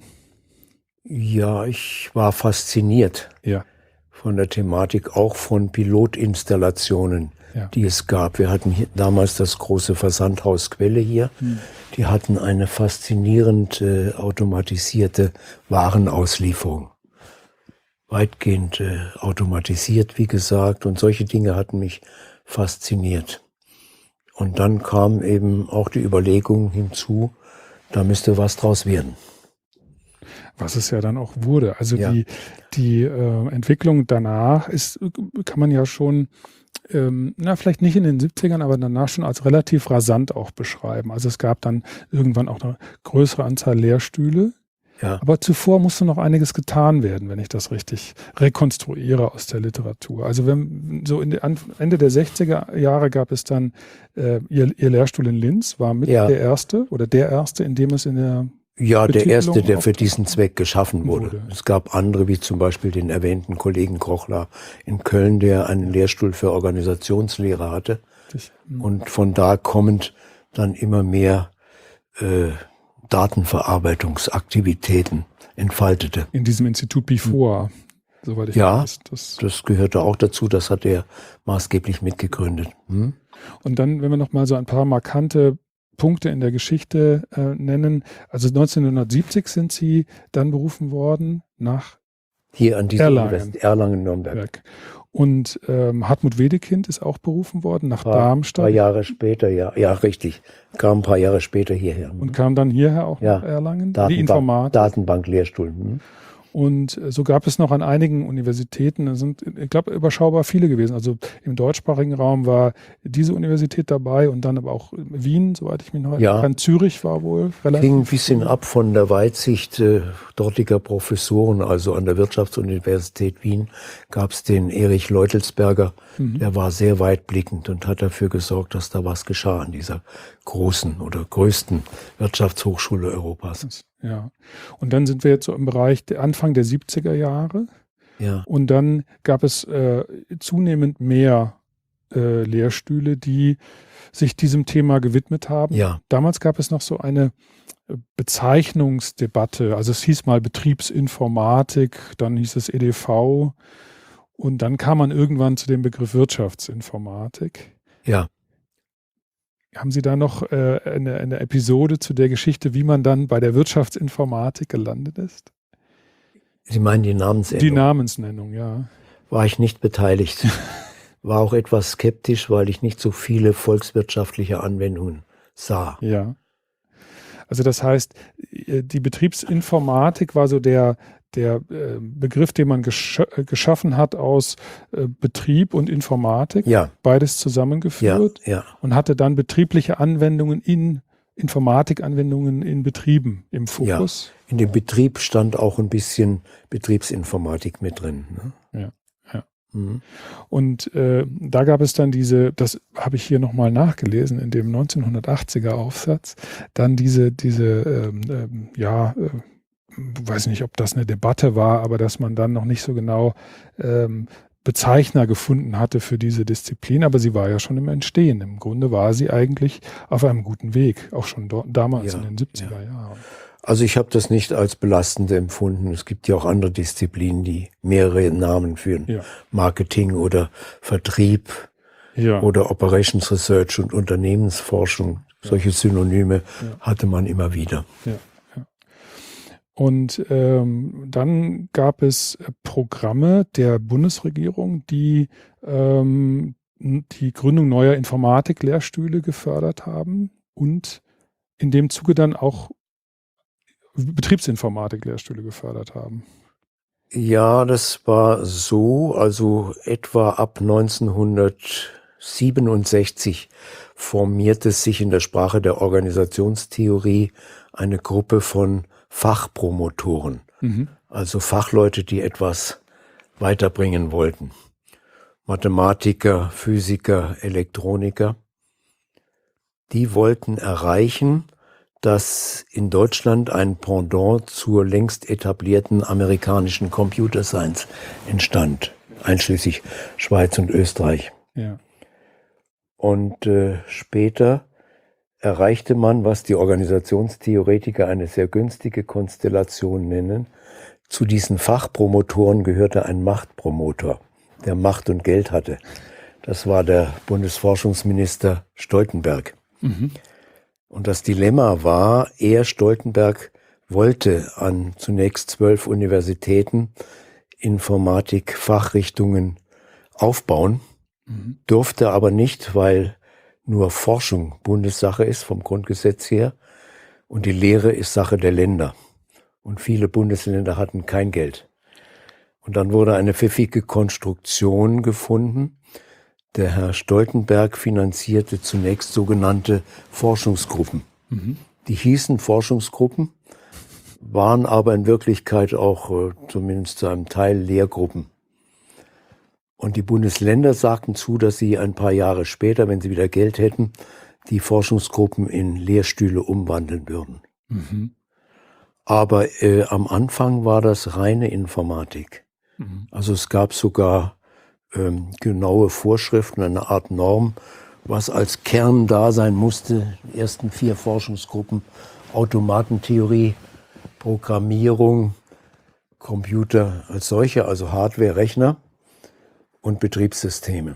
Ja, ich war fasziniert Ja. von der Thematik, auch von Pilotinstallationen, Ja. die es gab. Wir hatten hier damals das große Versandhaus Quelle hier. Hm. Die hatten eine faszinierend äh, automatisierte Warenauslieferung. Weitgehend äh, automatisiert, wie gesagt. Und solche Dinge hatten mich fasziniert. Und dann kam eben auch die Überlegung hinzu, da müsste was draus werden. Was es ja dann auch wurde. Also Ja. die, die äh, Entwicklung danach ist, kann man ja schon, ähm, na vielleicht nicht in den siebzigern, aber danach schon als relativ rasant auch beschreiben. Also es gab dann irgendwann auch eine größere Anzahl Lehrstühle. Ja. Aber zuvor musste noch einiges getan werden, wenn ich das richtig rekonstruiere aus der Literatur. Also wenn so in der, Ende der sechziger Jahre gab es dann äh, ihr, ihr Lehrstuhl in Linz, war mit Ja. der erste oder der erste, in dem es in der Ja, der Betitelung erste, der für auftaucht. diesen Zweck geschaffen wurde. Wurde. Es gab andere, wie zum Beispiel den erwähnten Kollegen Krochler in Köln, der einen Lehrstuhl für Organisationslehre hatte. Ich, hm. Und von da kommend dann immer mehr äh, Datenverarbeitungsaktivitäten entfaltete. in diesem Institut Before, soweit ich Ja. weiß. Das, Das gehörte auch dazu, das hat er maßgeblich mitgegründet. Hm? und dann, wenn wir noch mal so ein paar markante Punkte in der Geschichte äh, nennen. Also neunzehnhundertsiebzig sind Sie dann berufen worden nach Hier an dieser Erlangen. Universität Erlangen-Nürnberg. Berg. Und ähm, Hartmut Wedekind ist auch berufen worden nach Ein paar, Darmstadt paar Jahre später, ja, ja, richtig. Kam ein paar Jahre später hierher. und kam dann hierher auch Ja. nach Erlangen. Die Datenbank, Informatik. Datenbank-Lehrstuhl. Hm? Und äh, so gab es noch an einigen Universitäten, es sind, ich glaube, überschaubar viele gewesen. Also im deutschsprachigen Raum war diese Universität dabei und dann aber auch Wien, soweit ich mich noch Ja. erinnere. Zürich war wohl relativ. Hing ein bisschen ab von der Weitsicht äh, dortiger Professoren. Also an der Wirtschaftsuniversität Wien gab es den Erich Leutelsberger. Mhm. Der war sehr weitblickend und hat dafür gesorgt, dass da was geschah an dieser großen oder größten Wirtschaftshochschule Europas. Ja. Und dann sind wir jetzt so im Bereich der Anfang der siebziger Jahre. Ja, Und dann gab es äh, zunehmend mehr äh, Lehrstühle, die sich diesem Thema gewidmet haben. ja, Damals gab es noch so eine äh, Bezeichnungsdebatte. Also es hieß mal Betriebsinformatik, dann hieß es E D V und dann kam man irgendwann zu dem Begriff Wirtschaftsinformatik. ja. Haben Sie da noch äh, eine, eine Episode zu der Geschichte, wie man dann bei der Wirtschaftsinformatik gelandet ist? Sie meinen die Namensendung? Die Namensnennung, ja. War ich nicht beteiligt. War auch etwas skeptisch, weil ich nicht so viele volkswirtschaftliche Anwendungen sah. Ja. Also das heißt, die Betriebsinformatik war so der, der äh, Begriff, den man gesch geschaffen hat aus äh, Betrieb und Informatik, Ja, beides ja, zusammengeführt ja. und hatte dann betriebliche Anwendungen in Informatikanwendungen in Betrieben im Fokus. In dem Betrieb stand auch ein bisschen Betriebsinformatik mit drin. Ne? Ja, ja. Mhm. Und äh, da gab es dann diese, das habe ich hier nochmal nachgelesen, in dem neunzehnhundertachtziger Aufsatz, dann diese, diese ähm, ähm, ja, äh, weiß nicht, ob das eine Debatte war, aber dass man dann noch nicht so genau ähm, Bezeichner gefunden hatte für diese Disziplin, aber sie war ja schon im Entstehen. Im Grunde war sie eigentlich auf einem guten Weg, auch schon dort, damals Ja, in den siebziger ja. Jahren. Also ich habe das nicht als belastend empfunden. Es gibt ja auch andere Disziplinen, die mehrere Namen führen. Ja. Marketing oder Vertrieb Ja. oder Operations Research und Unternehmensforschung. Ja. Solche Synonyme Ja. hatte man immer wieder. Ja, ja. Und ähm, dann gab es Programme der Bundesregierung, die ähm, die Gründung neuer Informatik-Lehrstühle gefördert haben und in dem Zuge dann auch Betriebsinformatik-Lehrstühle gefördert haben. Ja, das war so, also etwa ab neunzehnhundertsiebenundsechzig formierte sich in der Sprache der Organisationstheorie eine Gruppe von Fachpromotoren, Mhm. also Fachleute, die etwas weiterbringen wollten. Mathematiker, Physiker, Elektroniker. Die wollten erreichen, dass in Deutschland ein Pendant zur längst etablierten amerikanischen Computer Science entstand, einschließlich Schweiz und Österreich. Ja. Und äh, später erreichte man, was die Organisationstheoretiker eine sehr günstige Konstellation nennen. Zu diesen Fachpromotoren gehörte ein Machtpromotor, der Macht und Geld hatte. Das war der Bundesforschungsminister Stoltenberg. Mhm. Und das Dilemma war, er, Stoltenberg, wollte an zunächst zwölf Universitäten Informatik-Fachrichtungen aufbauen, mhm. durfte aber nicht, weil nur Forschung Bundessache ist vom Grundgesetz her und die Lehre ist Sache der Länder. Und viele Bundesländer hatten kein Geld. Und dann wurde eine pfiffige Konstruktion gefunden. Der Herr Stoltenberg finanzierte zunächst sogenannte Forschungsgruppen. Mhm. Die hießen Forschungsgruppen, waren aber in Wirklichkeit auch äh, zumindest zu einem Teil Lehrgruppen. Und die Bundesländer sagten zu, dass sie ein paar Jahre später, wenn sie wieder Geld hätten, die Forschungsgruppen in Lehrstühle umwandeln würden. Mhm. Aber äh, am Anfang war das reine Informatik. Mhm. Also es gab sogar ähm, genaue Vorschriften, eine Art Norm, was als Kern da sein musste. Die ersten vier Forschungsgruppen: Automatentheorie, Programmierung, Computer als solche, also Hardware, Rechner und Betriebssysteme.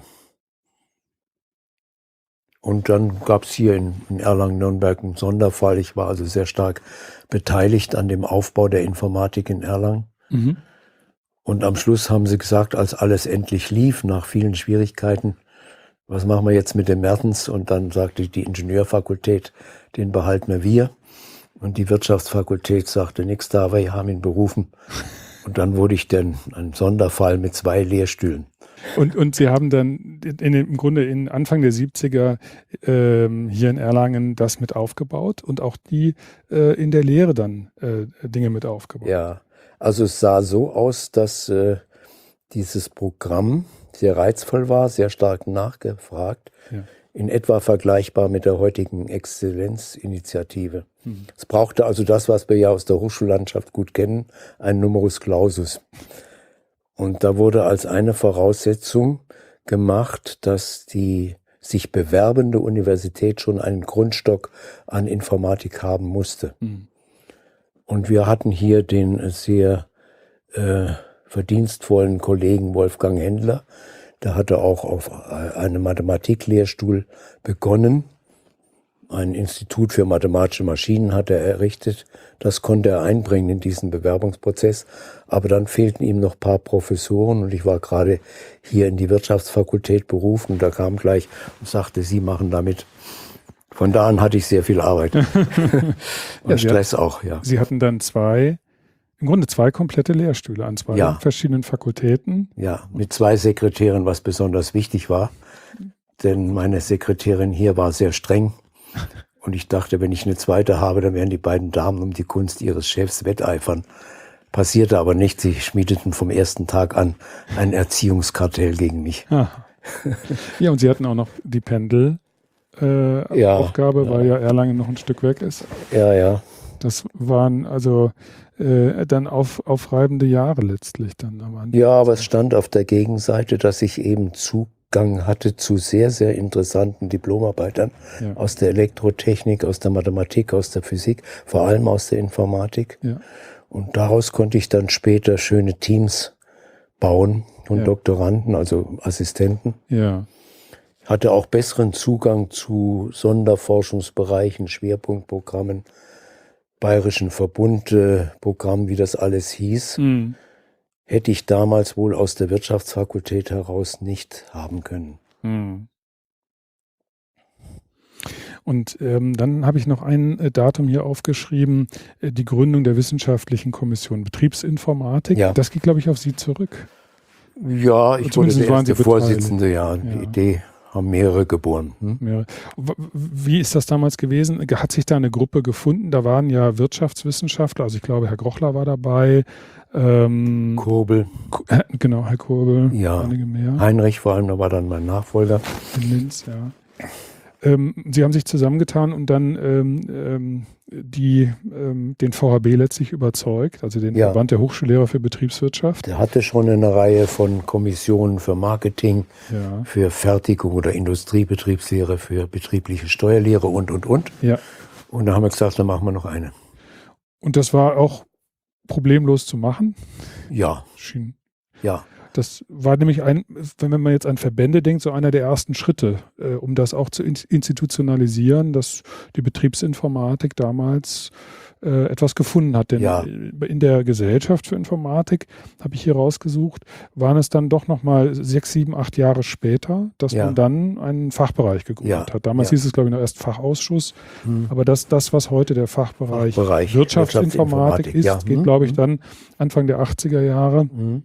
Und dann gab es hier in, in Erlangen-Nürnberg einen Sonderfall. Ich war also sehr stark beteiligt an dem Aufbau der Informatik in Erlangen. Mhm. Und am Schluss haben sie gesagt, als alles endlich lief, nach vielen Schwierigkeiten, was machen wir jetzt mit dem Mertens? Und dann sagte die Ingenieurfakultät, den behalten wir. Und die Wirtschaftsfakultät sagte nichts da, wir haben ihn berufen. Und dann wurde ich dann ein Sonderfall mit zwei Lehrstühlen. Und, und Sie haben dann in, im Grunde in Anfang der siebziger ähm, hier in Erlangen das mit aufgebaut und auch die äh, in der Lehre dann äh, Dinge mit aufgebaut. Ja, also es sah so aus, dass äh, dieses Programm sehr reizvoll war, sehr stark nachgefragt, ja. In etwa vergleichbar mit der heutigen Exzellenzinitiative. Mhm. Es brauchte also das, was wir ja aus der Hochschullandschaft gut kennen, ein Numerus Clausus. Und da wurde als eine Voraussetzung gemacht, dass die sich bewerbende Universität schon einen Grundstock an Informatik haben musste. Mhm. Und wir hatten hier den sehr äh, verdienstvollen Kollegen Wolfgang Händler. Der hatte auch auf einem Mathematiklehrstuhl begonnen. Ein Institut für mathematische Maschinen hat er errichtet. Das konnte er einbringen in diesen Bewerbungsprozess. Aber dann fehlten ihm noch ein paar Professoren und ich war gerade hier in die Wirtschaftsfakultät berufen. Da kam gleich und sagte, Sie machen damit. Von da an hatte ich sehr viel Arbeit. Und ja, Stress hatten, auch, ja. Sie hatten dann zwei, im Grunde zwei komplette Lehrstühle an zwei ja. verschiedenen Fakultäten. Ja, mit zwei Sekretären, was besonders wichtig war. Denn meine Sekretärin hier war sehr streng. Und ich dachte, wenn ich eine zweite habe, dann werden die beiden Damen um die Gunst ihres Chefs wetteifern. Passierte aber nicht. Sie schmiedeten vom ersten Tag an ein Erziehungskartell gegen mich. Aha. Ja, und Sie hatten auch noch die Pendel. Äh, ja, Aufgabe, ja. weil ja Erlangen noch ein Stück weg ist. Ja, ja. Das waren also äh, dann auf, aufreibende Jahre letztlich dann am Anfang. Ja, aber es stand auf der Gegenseite, dass ich eben Zugang hatte zu sehr, sehr interessanten Diplomarbeitern Ja. aus der Elektrotechnik, aus der Mathematik, aus der Physik, vor allem aus der Informatik. Ja. Und daraus konnte ich dann später schöne Teams bauen von Ja. Doktoranden, also Assistenten. Ja. Hatte auch besseren Zugang zu Sonderforschungsbereichen, Schwerpunktprogrammen, Bayerischen Verbundprogrammen, wie das alles hieß. Mhm. Hätte ich damals wohl aus der Wirtschaftsfakultät heraus nicht haben können. Mhm. Und ähm, dann habe ich noch ein äh, Datum hier aufgeschrieben, äh, die Gründung der Wissenschaftlichen Kommission Betriebsinformatik. Ja. Das geht, glaube ich, auf Sie zurück. Ja, ich wurde Zumindest der waren Sie erste beteiligt. Vorsitzende, ja. Ja. Die Idee haben mehrere geboren. Hm? Ja. W- Wie ist das damals gewesen? Hat sich da eine Gruppe gefunden? Da waren ja Wirtschaftswissenschaftler, also ich glaube, Herr Grochler war dabei. Ähm, Kurbel, K- äh, genau, Herr Kurbel, Ja. einige mehr. Heinrich vor allem, da war dann mein Nachfolger. In Linz, ja. Ähm, Sie haben sich zusammengetan und dann ähm, ähm, die, ähm, den V H B letztlich überzeugt, also den Ja. Verband der Hochschullehrer für Betriebswirtschaft. Der hatte schon eine Reihe von Kommissionen für Marketing, Ja, für Fertigung oder Industriebetriebslehre, für betriebliche Steuerlehre und, und, und. ja. Und da haben wir gesagt, dann machen wir noch eine. Und das war auch problemlos zu machen. Ja, Schien. ja, Das war nämlich ein, wenn man jetzt an Verbände denkt, so einer der ersten Schritte, äh, um das auch zu in- institutionalisieren, dass die Betriebsinformatik damals äh, etwas gefunden hat. Denn Ja. äh, in der Gesellschaft für Informatik, habe ich hier rausgesucht, waren es dann doch nochmal sechs, sieben, acht Jahre später, dass Ja. man dann einen Fachbereich gegründet Ja. hat. Damals Ja. hieß es, glaube ich, noch erst Fachausschuss. Hm. Aber das, das, was heute der Fachbereich, Fachbereich Wirtschaftsinformatik Wirtschaftsinformatik, ist, ja. geht, Hm. glaube ich, Hm. dann Anfang der achtziger Jahre Hm.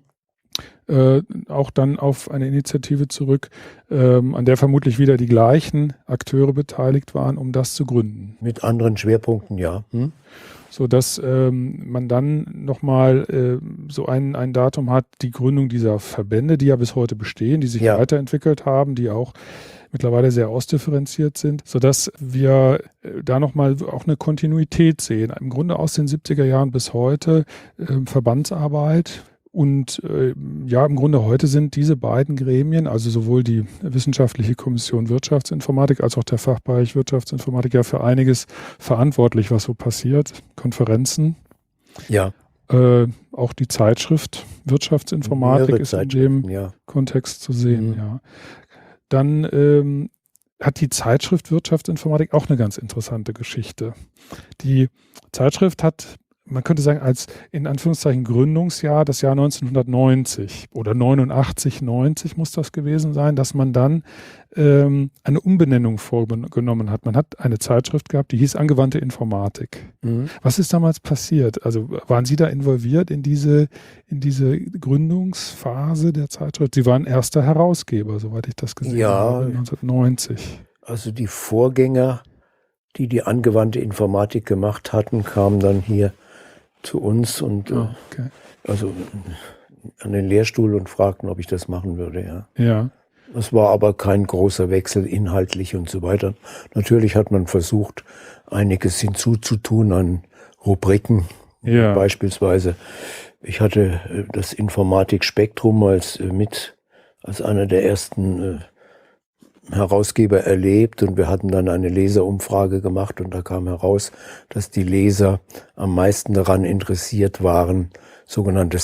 äh, auch dann auf eine Initiative zurück, ähm, an der vermutlich wieder die gleichen Akteure beteiligt waren, um das zu gründen. Mit anderen Schwerpunkten, ja. Hm. So dass ähm, man dann nochmal äh, so ein, ein Datum hat, die Gründung dieser Verbände, die ja bis heute bestehen, die sich Ja. weiterentwickelt haben, die auch mittlerweile sehr ausdifferenziert sind, sodass wir äh, da nochmal auch eine Kontinuität sehen. Im Grunde aus den siebziger Jahren bis heute äh, Verbandsarbeit. Und äh, ja, im Grunde heute sind diese beiden Gremien, also sowohl die Wissenschaftliche Kommission Wirtschaftsinformatik als auch der Fachbereich Wirtschaftsinformatik, ja für einiges verantwortlich, was so passiert. Konferenzen, Ja, äh, auch die Zeitschrift Wirtschaftsinformatik mehrere ist in dem Zeitschriften, ja. Kontext zu sehen. Mhm. Ja. Dann ähm, hat die Zeitschrift Wirtschaftsinformatik auch eine ganz interessante Geschichte. Die Zeitschrift hat, man könnte sagen, als in Anführungszeichen Gründungsjahr das Jahr neunzehnhundertneunzig oder neunundachtzig, neunzig muss das gewesen sein, dass man dann ähm, eine Umbenennung vorgenommen hat. Man hat eine Zeitschrift gehabt, die hieß Angewandte Informatik. Mhm. Was ist damals passiert? Also waren Sie da involviert in diese, in diese Gründungsphase der Zeitschrift? Sie waren erster Herausgeber, soweit ich das gesehen Ja. habe, neunzehnhundertneunzig. Also die Vorgänger, die die angewandte Informatik gemacht hatten, kamen dann hier zu uns und Ah, äh, okay. also an den Lehrstuhl und fragten, ob ich das machen würde, ja. Ja, Es war aber kein großer Wechsel inhaltlich und so weiter. Natürlich hat man versucht, einiges hinzuzutun an Rubriken. Ja. Beispielsweise, ich hatte äh, das Informatik-Spektrum als äh, mit, als einer der ersten äh, Herausgeber erlebt und wir hatten dann eine Leserumfrage gemacht und da kam heraus, dass die Leser am meisten daran interessiert waren, sogenannte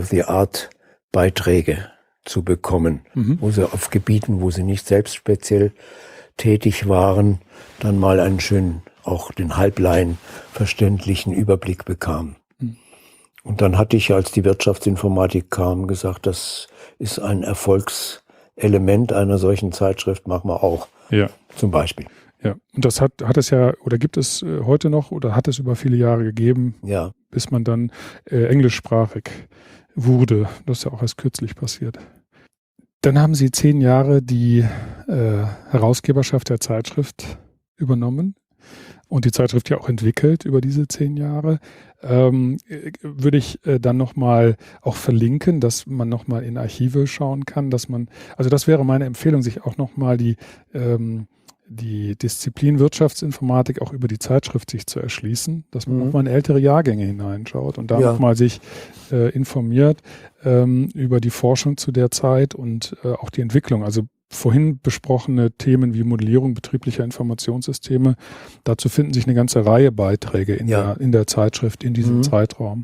State-of-the-Art-Beiträge zu bekommen, Mhm. wo sie auf Gebieten, wo sie nicht selbst speziell tätig waren, dann mal einen schönen, auch den Halblein verständlichen Überblick bekamen. Mhm. Und dann hatte ich, als die Wirtschaftsinformatik kam, gesagt, das ist ein Erfolgselement einer solchen Zeitschrift, machen wir auch, ja. zum Beispiel. Ja, und das hat, hat es ja, oder gibt es äh, heute noch, oder hat es über viele Jahre gegeben, Ja, bis man dann äh, englischsprachig wurde. Das ist ja auch erst kürzlich passiert. Dann haben Sie zehn Jahre die äh, Herausgeberschaft der Zeitschrift übernommen und die Zeitschrift ja auch entwickelt über diese zehn Jahre. Ähm, äh, würde ich äh, dann nochmal auch verlinken, dass man nochmal in Archive schauen kann, dass man, also das wäre meine Empfehlung, sich auch nochmal die ähm, die Disziplin Wirtschaftsinformatik auch über die Zeitschrift sich zu erschließen, dass man Mhm. nochmal in ältere Jahrgänge hineinschaut und da Ja. nochmal sich äh, informiert ähm, über die Forschung zu der Zeit und äh, auch die Entwicklung. Also vorhin besprochene Themen wie Modellierung betrieblicher Informationssysteme, dazu finden sich eine ganze Reihe Beiträge in, Ja. der, in der Zeitschrift in diesem Mhm. Zeitraum.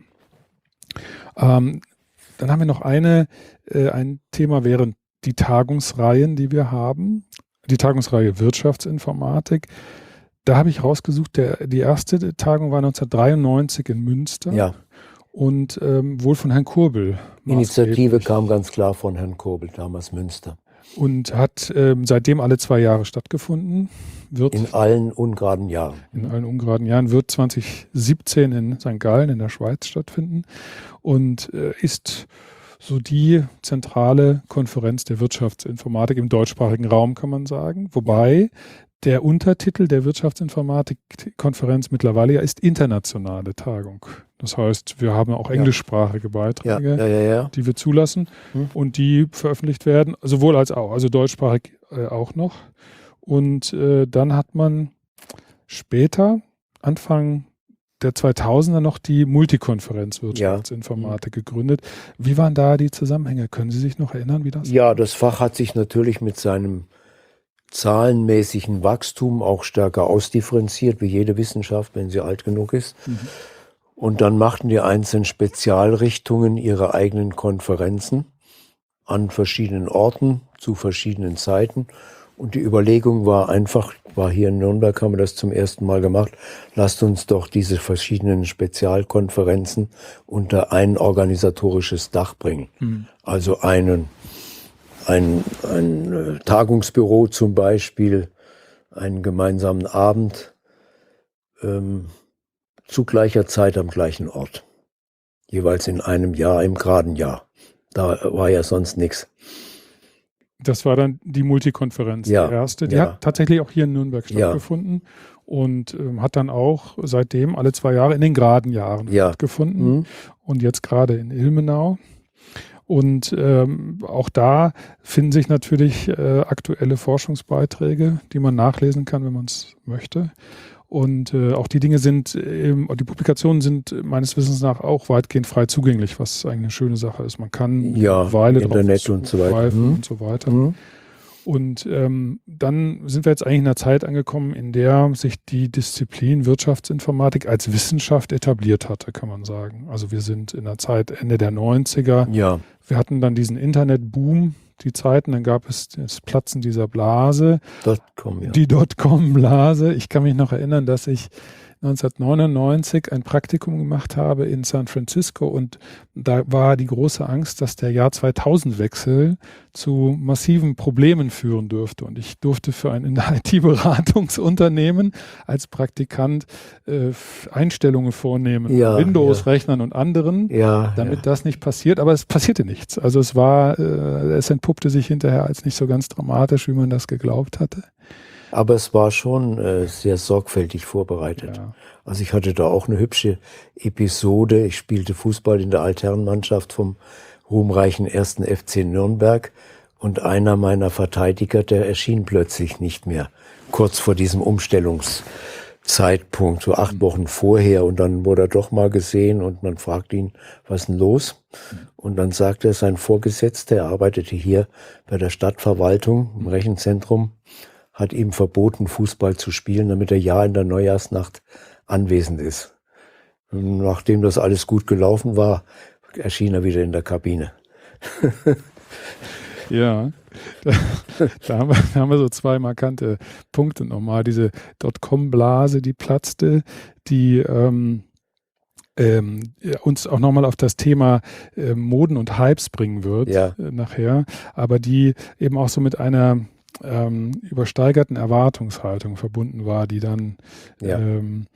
Ähm, dann haben wir noch eine, äh, ein Thema während die Tagungsreihen, die wir haben. Die Tagungsreihe Wirtschaftsinformatik. Da habe ich rausgesucht, der, die erste Tagung war neunzehnhundertdreiundneunzig in Münster Ja, und ähm, wohl von Herrn Kurbel. Initiative maßgeblich. kam ganz klar von Herrn Kurbel, damals Münster. Und hat ähm, seitdem alle zwei Jahre stattgefunden. Wird In allen ungeraden Jahren. in allen ungeraden Jahren, wird zwanzig siebzehn in Sankt Gallen in der Schweiz stattfinden und äh, ist so die zentrale Konferenz der Wirtschaftsinformatik im deutschsprachigen Raum, kann man sagen. Wobei der Untertitel der Wirtschaftsinformatik-Konferenz mittlerweile ja ist internationale Tagung. Das heißt, wir haben auch Ja. englischsprachige Ja, Beiträge, ja, ja, ja. die wir zulassen Hm. und die veröffentlicht werden, sowohl als auch, also deutschsprachig äh, auch noch. Und äh, dann hat man später, Anfang der zweitausender, noch die Multikonferenz Wirtschaftsinformatik gegründet. Wie waren da die Zusammenhänge? Können Sie sich noch erinnern, wie das Ja, das Fach hat sich natürlich mit seinem zahlenmäßigen Wachstum auch stärker ausdifferenziert, wie jede Wissenschaft, wenn sie alt genug ist. Mhm. Und dann machten die einzelnen Spezialrichtungen ihre eigenen Konferenzen an verschiedenen Orten, zu verschiedenen Zeiten. Und die Überlegung war einfach, war hier in Nürnberg, haben wir das zum ersten Mal gemacht, lasst uns doch diese verschiedenen Spezialkonferenzen unter ein organisatorisches Dach bringen. Mhm. Also einen, ein, ein äh, Tagungsbüro zum Beispiel, einen gemeinsamen Abend, ähm, zu gleicher Zeit am gleichen Ort. Jeweils in einem Jahr, im geraden Jahr. Da war ja sonst nichts. Das war dann die Multikonferenz, Ja, die erste. Die ja. hat tatsächlich auch hier in Nürnberg Ja. stattgefunden und ähm, hat dann auch seitdem alle zwei Jahre in den geraden Jahren Ja. stattgefunden Mhm. und jetzt gerade in Ilmenau. Und ähm, auch da finden sich natürlich äh, aktuelle Forschungsbeiträge, die man nachlesen kann, wenn man es möchte. Und äh, auch die Dinge sind, ähm, die Publikationen sind meines Wissens nach auch weitgehend frei zugänglich, was eigentlich eine schöne Sache ist. Man kann Ja, eine Weile Internet drauf und so weiter. zugreifen Mhm. und so weiter. Mhm. Und ähm, dann sind wir jetzt eigentlich in einer Zeit angekommen, in der sich die Disziplin Wirtschaftsinformatik als Wissenschaft etabliert hatte, kann man sagen. Also wir sind in der Zeit Ende der neunziger. Ja, Wir hatten dann diesen Internetboom, die Zeiten, dann gab es das Platzen dieser Blase, Dotcom, ja. die Dotcom-Blase. Ich kann mich noch erinnern, dass ich neunzehnhundertneunundneunzig ein Praktikum gemacht habe in San Francisco und da war die große Angst, dass der Jahr zweitausend-Wechsel zu massiven Problemen führen dürfte. Und ich durfte für ein I T-Beratungsunternehmen als Praktikant äh, Einstellungen vornehmen, Ja, Windows-Rechnern und anderen, Ja, damit ja. das nicht passiert. Aber es passierte nichts. Also es war, äh, es entpuppte sich hinterher als nicht so ganz dramatisch, wie man das geglaubt hatte. Aber es war schon äh, sehr sorgfältig vorbereitet. Ja. Also ich hatte da auch eine hübsche Episode. Ich spielte Fußball in der Altherrenmannschaft vom ruhmreichen ersten F C Nürnberg und einer meiner Verteidiger, der erschien plötzlich nicht mehr, kurz vor diesem Umstellungszeitpunkt, so acht Wochen vorher. Und dann wurde er doch mal gesehen und man fragt ihn, was ist denn los? Und dann sagt er, sein Vorgesetzter, er arbeitete hier bei der Stadtverwaltung im Rechenzentrum, hat ihm verboten, Fußball zu spielen, damit er ja in der Neujahrsnacht anwesend ist. Und nachdem das alles gut gelaufen war, erschien er wieder in der Kabine. Ja, da, da, haben wir, da haben wir so zwei markante Punkte nochmal. Diese Dotcom-Blase, die platzte, die ähm, ähm, uns auch nochmal auf das Thema äh, Moden und Hypes bringen wird Ja. äh, nachher, aber die eben auch so mit einer ähm, übersteigerten Erwartungshaltung verbunden war, die dann Ja. ähm,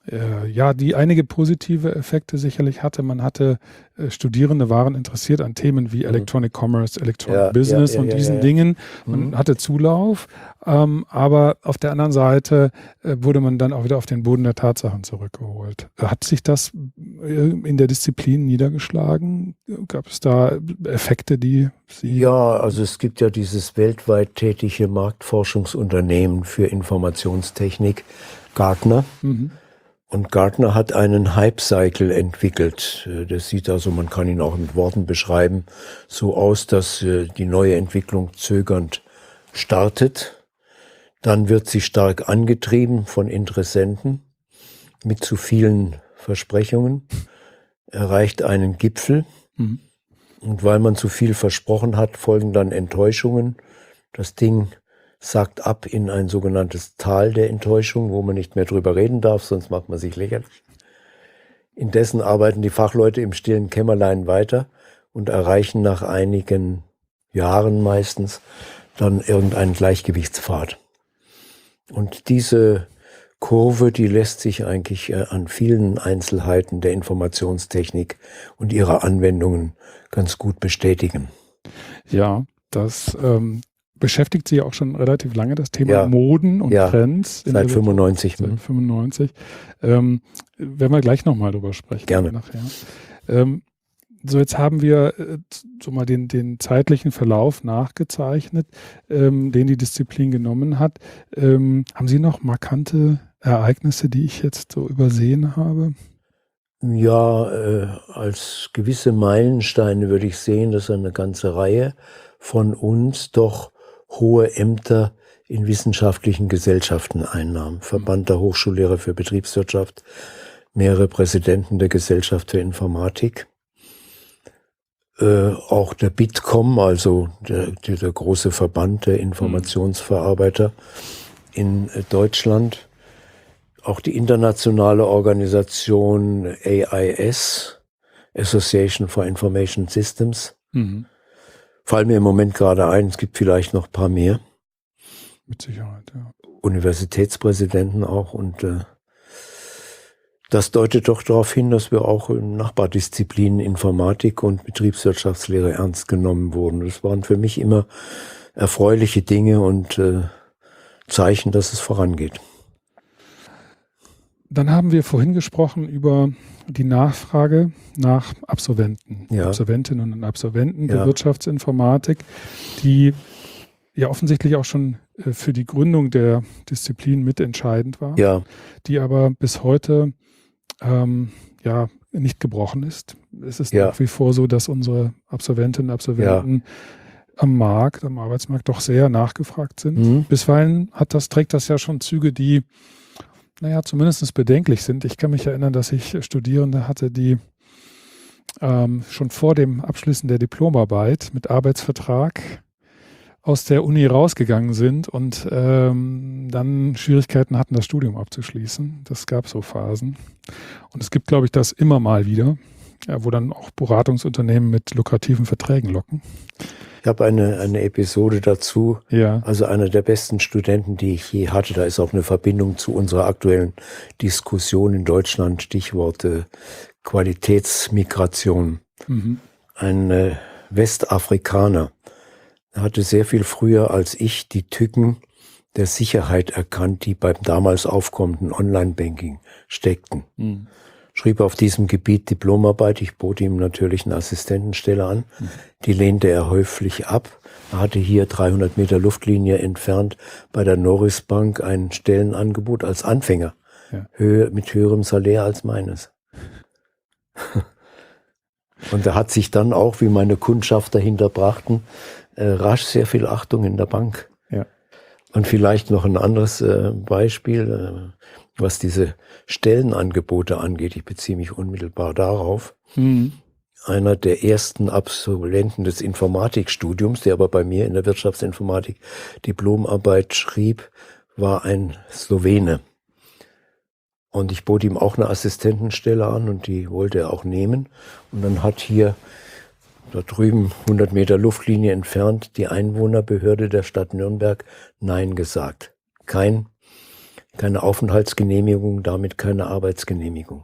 äh, ja, die einige positive Effekte sicherlich hatte. Man hatte, äh, Studierende waren interessiert an Themen wie Electronic Commerce, Electronic Ja, Business ja, ja, und ja, diesen ja. Dingen. Man Mhm. hatte Zulauf, ähm, aber auf der anderen Seite äh, wurde man dann auch wieder auf den Boden der Tatsachen zurückgeholt. Hat sich das äh, in der Disziplin niedergeschlagen? Gab es da Effekte, die Sie... Ja, also es gibt ja dieses weltweit tätige Marktforschungsunternehmen für Informationstechnik, Gartner. Mhm. Und Gartner hat einen Hype-Cycle entwickelt. Das sieht also, man kann ihn auch mit Worten beschreiben, so aus, dass die neue Entwicklung zögernd startet. Dann wird sie stark angetrieben von Interessenten mit zu vielen Versprechungen, erreicht einen Gipfel. Mhm. Und weil man zu viel versprochen hat, folgen dann Enttäuschungen. Das Ding sackt ab in ein sogenanntes Tal der Enttäuschung, wo man nicht mehr drüber reden darf, sonst macht man sich lächerlich. Indessen arbeiten die Fachleute im stillen Kämmerlein weiter und erreichen nach einigen Jahren meistens dann irgendeinen Gleichgewichtspfad. Und diese Kurve, die lässt sich eigentlich äh, an vielen Einzelheiten der Informationstechnik und ihrer Anwendungen ganz gut bestätigen. Ja, das ähm, beschäftigt Sie auch schon relativ lange, das Thema Ja. Moden und Ja. Trends. in Seit der fünfundneunzig. Seit hm. fünfundneunzig. Ähm, werden wir gleich nochmal drüber sprechen. Gerne. Nachher. Ähm, so, jetzt haben wir äh, so mal den, den zeitlichen Verlauf nachgezeichnet, ähm, den die Disziplin genommen hat. Ähm, haben Sie noch markante Ereignisse, die ich jetzt so übersehen habe? Ja, äh, als gewisse Meilensteine würde ich sehen, dass eine ganze Reihe von uns doch hohe Ämter in wissenschaftlichen Gesellschaften einnahm. Verband der Hochschullehrer für Betriebswirtschaft, mehrere Präsidenten der Gesellschaft für Informatik, äh, auch der Bitkom, also der, der, der große Verband der Informationsverarbeiter in äh, Deutschland. Auch die internationale Organisation A I S, Association for Information Systems, Mhm. fallen mir im Moment gerade ein, es gibt vielleicht noch ein paar mehr. Mit Sicherheit, ja. Universitätspräsidenten auch und äh, das deutet doch darauf hin, dass wir auch in Nachbardisziplinen Informatik und Betriebswirtschaftslehre ernst genommen wurden. Das waren für mich immer erfreuliche Dinge und äh, Zeichen, dass es vorangeht. Dann haben wir vorhin gesprochen über die Nachfrage nach Absolventen, Ja. Absolventinnen und Absolventen der Ja. Wirtschaftsinformatik, die ja offensichtlich auch schon äh, für die Gründung der Disziplin mitentscheidend war, Ja, die aber bis heute ähm, ja nicht gebrochen ist. Es ist Ja. nach wie vor so, dass unsere Absolventinnen und Absolventen am Markt, am Arbeitsmarkt doch sehr nachgefragt sind. Mhm. Bisweilen hat das, trägt das ja schon Züge, die naja, zumindest bedenklich sind. Ich kann mich erinnern, dass ich Studierende hatte, die ähm, schon vor dem Abschließen der Diplomarbeit mit Arbeitsvertrag aus der Uni rausgegangen sind und ähm, dann Schwierigkeiten hatten, das Studium abzuschließen. Das gab so Phasen. Und es gibt, glaube ich, das immer mal wieder, ja, wo dann auch Beratungsunternehmen mit lukrativen Verträgen locken. ich habe eine, eine Episode dazu. Ja. Also einer der besten Studenten, die ich je hatte, da ist auch eine Verbindung zu unserer aktuellen Diskussion in Deutschland, Stichwort äh, Qualitätsmigration. Mhm. Ein äh, Westafrikaner, er hatte sehr viel früher als ich die Tücken der Sicherheit erkannt, die beim damals aufkommenden Online-Banking steckten. Mhm. Schrieb auf diesem Gebiet Diplomarbeit. Ich bot ihm natürlich eine Assistentenstelle an. Die lehnte er höflich ab. Er hatte hier dreihundert Meter Luftlinie entfernt bei der Norris Bank ein Stellenangebot als Anfänger. Ja. Höhe, mit höherem Salär als meines. Und er hat sich dann auch, wie meine Kundschaft dahinter brachten, äh, rasch sehr viel Achtung in der Bank. Ja. Und vielleicht noch ein anderes äh, Beispiel, äh, was diese Stellenangebote angeht. Ich beziehe mich unmittelbar darauf. Mhm. Einer der ersten Absolventen des Informatikstudiums, der aber bei mir in der Wirtschaftsinformatik Diplomarbeit schrieb, war ein Slowene. Und ich bot ihm auch eine Assistentenstelle an und die wollte er auch nehmen. Und dann hat hier da drüben hundert Meter Luftlinie entfernt die Einwohnerbehörde der Stadt Nürnberg Nein gesagt. Kein keine Aufenthaltsgenehmigung, damit keine Arbeitsgenehmigung.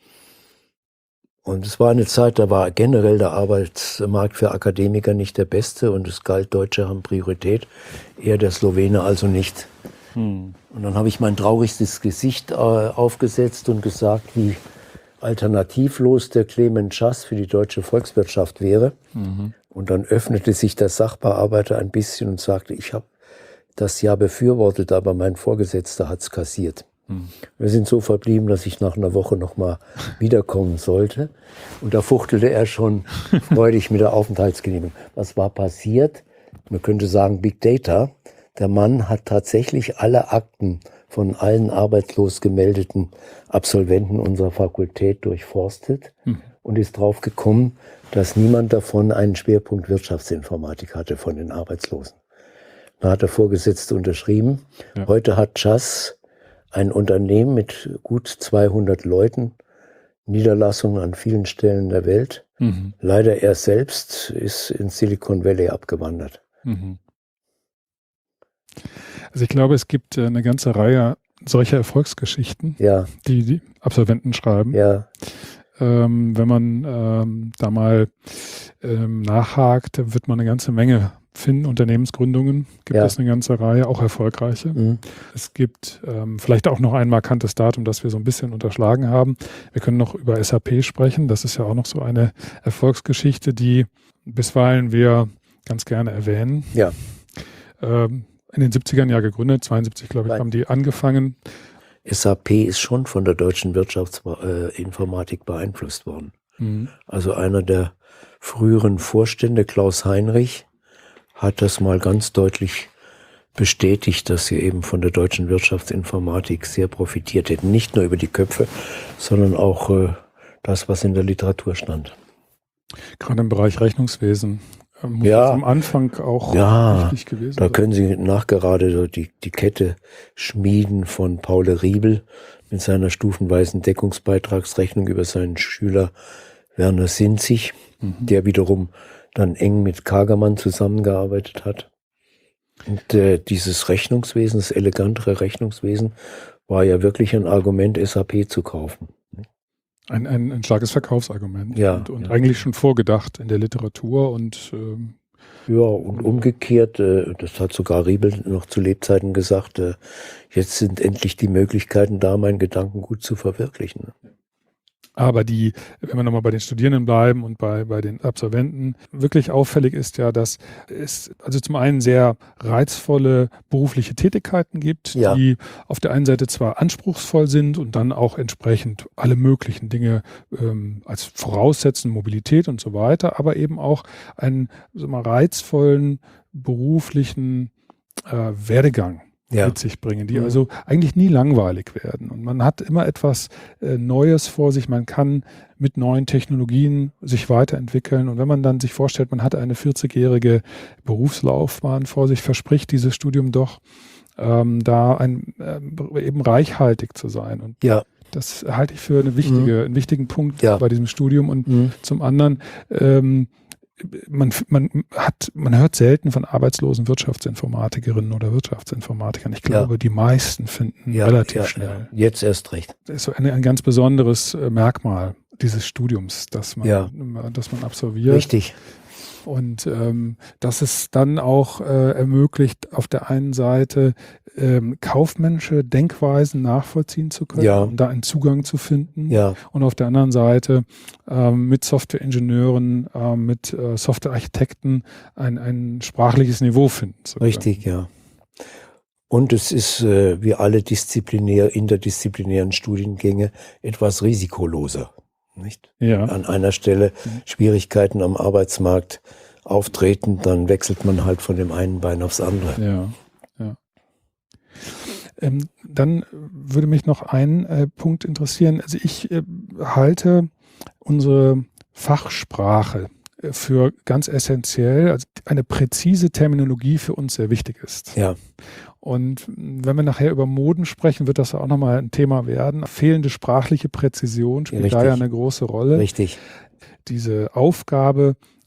Und es war eine Zeit, da war generell der Arbeitsmarkt für Akademiker nicht der beste und es galt, Deutsche haben Priorität, eher der Slowene also nicht. Hm. Und dann habe ich mein traurigstes Gesicht äh, aufgesetzt und gesagt, wie alternativlos der Clemens Schass für die deutsche Volkswirtschaft wäre. Mhm. Und dann öffnete sich der Sachbearbeiter ein bisschen und sagte, ich habe das ja befürwortet, aber mein Vorgesetzter hat es kassiert. Mhm. Wir sind so verblieben, dass ich nach einer Woche nochmal wiederkommen sollte. Und da fuchtelte er schon freudig mit der Aufenthaltsgenehmigung. Was war passiert? Man könnte sagen Big Data. Der Mann hat tatsächlich alle Akten von allen arbeitslos gemeldeten Absolventen unserer Fakultät durchforstet mhm. und ist drauf gekommen, dass niemand davon einen Schwerpunkt Wirtschaftsinformatik hatte von den Arbeitslosen. Da hat der Vorgesetzte unterschrieben. Ja. Heute hat Schass ein Unternehmen mit gut zweihundert Leuten, Niederlassungen an vielen Stellen der Welt. Mhm. Leider er selbst ist in Silicon Valley abgewandert. Mhm. Also ich glaube, es gibt eine ganze Reihe solcher Erfolgsgeschichten, ja. die die Absolventen schreiben. Ja. Ähm, wenn man ähm, da mal ähm, nachhakt, wird man eine ganze Menge finden. Unternehmensgründungen gibt ja. es eine ganze Reihe, auch erfolgreiche. Mhm. Es gibt ähm, vielleicht auch noch ein markantes Datum, das wir so ein bisschen unterschlagen haben. Wir können noch über S A P sprechen. Das ist ja auch noch so eine Erfolgsgeschichte, die bisweilen wir ganz gerne erwähnen. Ja. Ähm, in den siebzigern ja gegründet, zweiundsiebzig glaube ich, Nein. haben die angefangen. S A P ist schon von der deutschen Wirtschaftsinformatik beeinflusst worden. Mhm. Also einer der früheren Vorstände, Klaus Heinrich, hat das mal ganz deutlich bestätigt, dass sie eben von der deutschen Wirtschaftsinformatik sehr profitiert hätten. Nicht nur über die Köpfe, sondern auch äh, das, was in der Literatur stand. Gerade im Bereich Rechnungswesen. Muss ja, am Anfang auch ja, wichtig gewesen da sein. Können Sie nachgerade die, die Kette schmieden von Paul Riebel mit seiner stufenweisen Deckungsbeitragsrechnung über seinen Schüler Werner Sinzig, mhm. der wiederum dann eng mit Kagermann zusammengearbeitet hat. Und äh, dieses Rechnungswesen, das elegantere Rechnungswesen, war ja wirklich ein Argument, S A P zu kaufen. Ein, ein, ein starkes Verkaufsargument ja, und, und ja. eigentlich schon vorgedacht in der Literatur und ähm, ja, und umgekehrt, äh, das hat sogar Riebel noch zu Lebzeiten gesagt, äh, jetzt sind endlich die Möglichkeiten da, meinen Gedanken gut zu verwirklichen. Aber die, wenn wir nochmal bei den Studierenden bleiben und bei, bei den Absolventen, wirklich auffällig ist ja, dass es also zum einen sehr reizvolle berufliche Tätigkeiten gibt, ja. die auf der einen Seite zwar anspruchsvoll sind und dann auch entsprechend alle möglichen Dinge ähm, als voraussetzen, Mobilität und so weiter, aber eben auch einen so mal reizvollen beruflichen äh, Werdegang ja. mit sich bringen, die mhm. also eigentlich nie langweilig werden. Und man hat immer etwas äh, Neues vor sich, man kann mit neuen Technologien sich weiterentwickeln. Und wenn man dann sich vorstellt, man hat eine vierzigjährige Berufslaufbahn vor sich, verspricht dieses Studium doch, ähm, da ein, äh, eben reichhaltig zu sein. Und ja. das halte ich für eine wichtige, mhm. einen wichtigen Punkt ja. bei diesem Studium. Und mhm. zum anderen, ähm, Man, man hat, man hört selten von arbeitslosen Wirtschaftsinformatikerinnen oder Wirtschaftsinformatikern. Ich glaube, ja. die meisten finden ja, relativ ja, schnell. Ja. Jetzt erst recht. Das ist so ein, ein ganz besonderes Merkmal dieses Studiums, das man, ja. das man absolviert. Richtig. Und ähm, dass es dann auch äh, ermöglicht, auf der einen Seite ähm, kaufmännische Denkweisen nachvollziehen zu können, ja. um da einen Zugang zu finden. Ja. Und auf der anderen Seite ähm, mit Softwareingenieuren, äh, mit äh, Softwarearchitekten ein, ein sprachliches Niveau finden zu können. Richtig, ja. Und es ist, äh, wie alle disziplinär, interdisziplinären Studiengänge, etwas risikoloser. Nicht? Ja. An einer Stelle Schwierigkeiten am Arbeitsmarkt auftreten, dann wechselt man halt von dem einen Bein aufs andere. Ja, ja. Ähm, dann würde mich noch ein äh, Punkt interessieren. Also ich äh, halte unsere Fachsprache für ganz essentiell, also eine präzise Terminologie für uns sehr wichtig ist. Ja. Und wenn wir nachher über Moden sprechen, wird das auch nochmal ein Thema werden. Fehlende sprachliche Präzision spielt Richtig. da ja eine große Rolle. Richtig. Diese Aufgabe,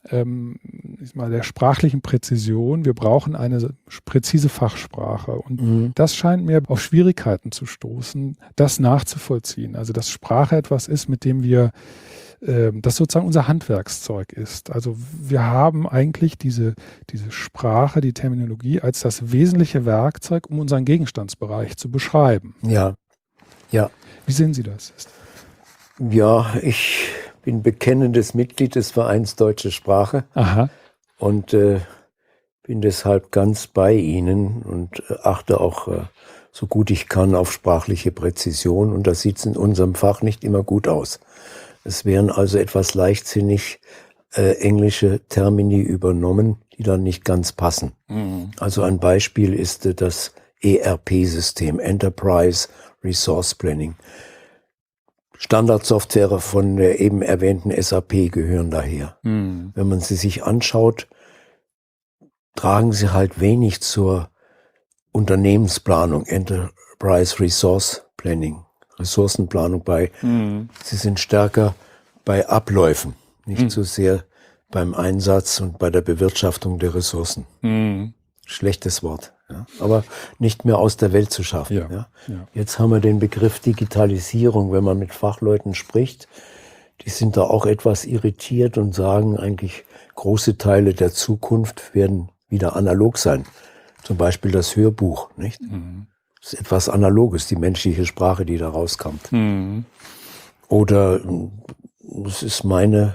ähm, ich mal, der sprachlichen Präzision. Wir brauchen eine präzise Fachsprache. Und mhm. das scheint mir auf Schwierigkeiten zu stoßen, das nachzuvollziehen. Also dass Sprache etwas ist, mit dem wir, äh, das sozusagen unser Handwerkszeug ist. Also wir haben eigentlich diese, diese Sprache, die Terminologie als das wesentliche Werkzeug, um unseren Gegenstandsbereich zu beschreiben. Ja, ja. Wie sehen Sie das? Ja, ich bin bekennendes Mitglied des Vereins Deutsche Sprache. Aha. Und äh, bin deshalb ganz bei Ihnen und äh, achte auch äh, so gut ich kann auf sprachliche Präzision. Und das sieht in unserem Fach nicht immer gut aus. Es wären also etwas leichtsinnig äh, englische Termini übernommen, die dann nicht ganz passen. Mhm. Also ein Beispiel ist äh, das E R P-System, Enterprise Resource Planning. Standardsoftware von der eben erwähnten S A P gehören daher. Mhm. Wenn man sie sich anschaut, tragen sie halt wenig zur Unternehmensplanung, Enterprise Resource Planning, Ressourcenplanung bei. Mhm. Sie sind stärker bei Abläufen, nicht mhm. so sehr beim Einsatz und bei der Bewirtschaftung der Ressourcen. Mhm. Schlechtes Wort, ja, aber nicht mehr aus der Welt zu schaffen. Ja, ja. Ja. Jetzt haben wir den Begriff Digitalisierung, wenn man mit Fachleuten spricht, die sind da auch etwas irritiert und sagen eigentlich, große Teile der Zukunft werden wieder analog sein. Zum Beispiel das Hörbuch, nicht? Mhm. Das ist etwas Analoges, die menschliche Sprache, die da rauskommt. Mhm. Oder es ist meine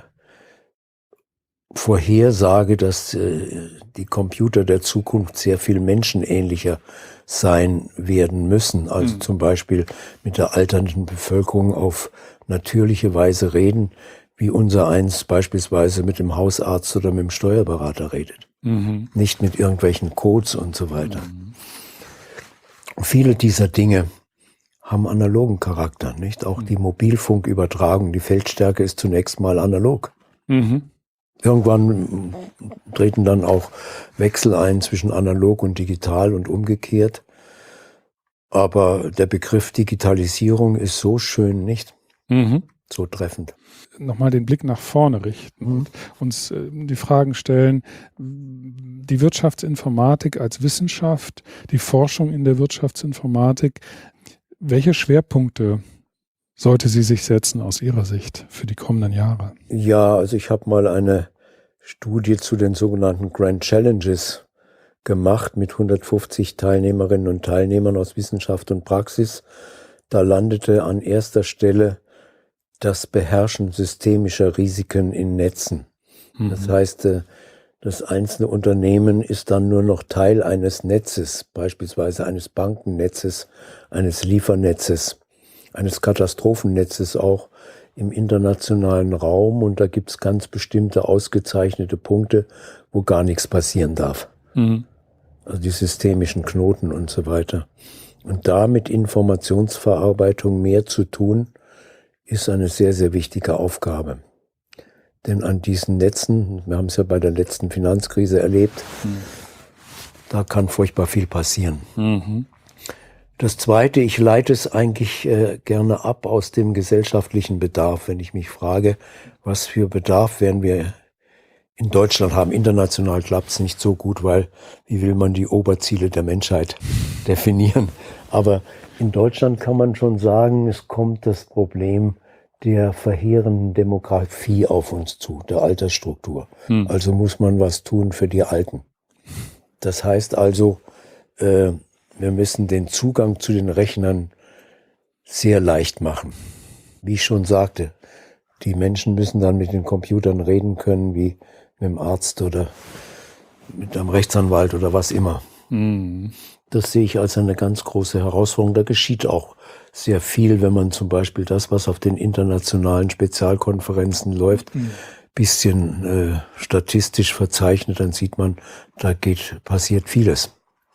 Vorhersage, dass äh, die Computer der Zukunft sehr viel menschenähnlicher sein werden müssen. Also mhm. zum Beispiel mit der alternden Bevölkerung auf natürliche Weise reden, wie unser eins beispielsweise mit dem Hausarzt oder mit dem Steuerberater redet. Mhm. Nicht mit irgendwelchen Codes und so weiter. Mhm. Viele dieser Dinge haben analogen Charakter, nicht? Auch mhm. die Mobilfunkübertragung, die Feldstärke ist zunächst mal analog. Mhm. Irgendwann treten dann auch Wechsel ein zwischen analog und digital und umgekehrt. Aber der Begriff Digitalisierung ist so schön, nicht? Mhm. So treffend. Nochmal den Blick nach vorne richten mhm. und uns äh, die Fragen stellen, die Wirtschaftsinformatik als Wissenschaft, die Forschung in der Wirtschaftsinformatik, welche Schwerpunkte sollte sie sich setzen aus Ihrer Sicht für die kommenden Jahre? Ja, also ich habe mal eine Studie zu den sogenannten Grand Challenges gemacht mit hundertfünfzig Teilnehmerinnen und Teilnehmern aus Wissenschaft und Praxis. Da landete an erster Stelle das Beherrschen systemischer Risiken in Netzen. Mhm. Das heißt, das einzelne Unternehmen ist dann nur noch Teil eines Netzes, beispielsweise eines Bankennetzes, eines Liefernetzes, eines Katastrophennetzes auch im internationalen Raum. Und da gibt es ganz bestimmte ausgezeichnete Punkte, wo gar nichts passieren darf. Mhm. Also die systemischen Knoten und so weiter. Und da mit Informationsverarbeitung mehr zu tun, ist eine sehr, sehr wichtige Aufgabe. Denn an diesen Netzen, wir haben es ja bei der letzten Finanzkrise erlebt, mhm. da kann furchtbar viel passieren. Mhm. Das Zweite, ich leite es eigentlich äh, gerne ab aus dem gesellschaftlichen Bedarf, wenn ich mich frage, was für Bedarf werden wir in Deutschland haben. International klappt es nicht so gut, weil wie will man die Oberziele der Menschheit definieren? Aber in Deutschland kann man schon sagen, es kommt das Problem der verheerenden Demografie auf uns zu, der Altersstruktur. Hm. Also muss man was tun für die Alten. Das heißt also, äh, wir müssen den Zugang zu den Rechnern sehr leicht machen. Wie ich schon sagte, die Menschen müssen dann mit den Computern reden können, wie mit dem Arzt oder mit einem Rechtsanwalt oder was immer. Mhm. Das sehe ich als eine ganz große Herausforderung. Da geschieht auch sehr viel, wenn man zum Beispiel das, was auf den internationalen Spezialkonferenzen läuft, mhm. bisschen äh, statistisch verzeichnet, dann sieht man, da geht, passiert vieles.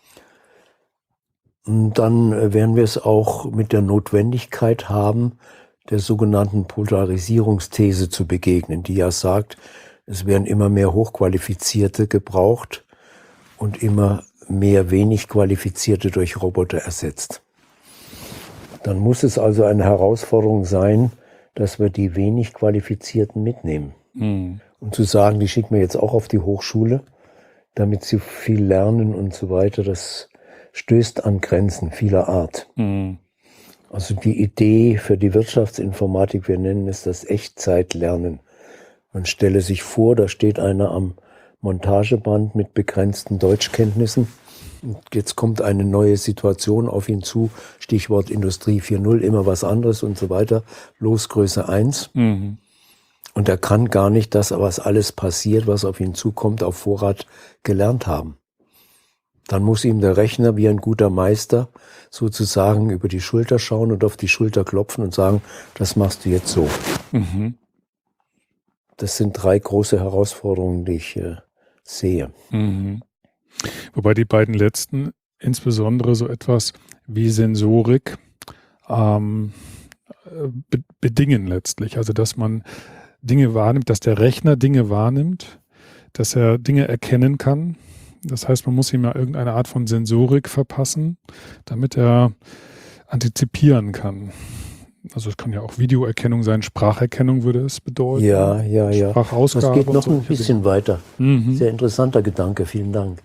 Und dann werden wir es auch mit der Notwendigkeit haben, der sogenannten Polarisierungsthese zu begegnen, die ja sagt, es werden immer mehr Hochqualifizierte gebraucht und immer mehr wenig Qualifizierte durch Roboter ersetzt. Dann muss es also eine Herausforderung sein, dass wir die wenig Qualifizierten mitnehmen. Mhm. Und zu sagen, die schicken wir jetzt auch auf die Hochschule, damit sie viel lernen und so weiter, das stößt an Grenzen vieler Art. Mhm. Also die Idee für die Wirtschaftsinformatik, wir nennen es das Echtzeitlernen. Man stelle sich vor, da steht einer am Montageband mit begrenzten Deutschkenntnissen. Und jetzt kommt eine neue Situation auf ihn zu, Stichwort Industrie vier Punkt null, immer was anderes und so weiter, Losgröße eins. Mhm. Und er kann gar nicht das, was alles passiert, was auf ihn zukommt, auf Vorrat gelernt haben. Dann muss ihm der Rechner wie ein guter Meister sozusagen über die Schulter schauen und auf die Schulter klopfen und sagen, das machst du jetzt so. Mhm. Das sind drei große Herausforderungen, die ich äh, sehe. Mhm. Wobei die beiden letzten, insbesondere so etwas wie Sensorik, ähm, be- bedingen letztlich. Also dass man Dinge wahrnimmt, dass der Rechner Dinge wahrnimmt, dass er Dinge erkennen kann. Das heißt, man muss ihm ja irgendeine Art von Sensorik verpassen, damit er antizipieren kann. Also es kann ja auch Videoerkennung sein, Spracherkennung würde es bedeuten. Ja, ja, ja. Sprachausgabe. Das geht noch ein bisschen Dinge. weiter. Mhm. Sehr interessanter Gedanke, vielen Dank.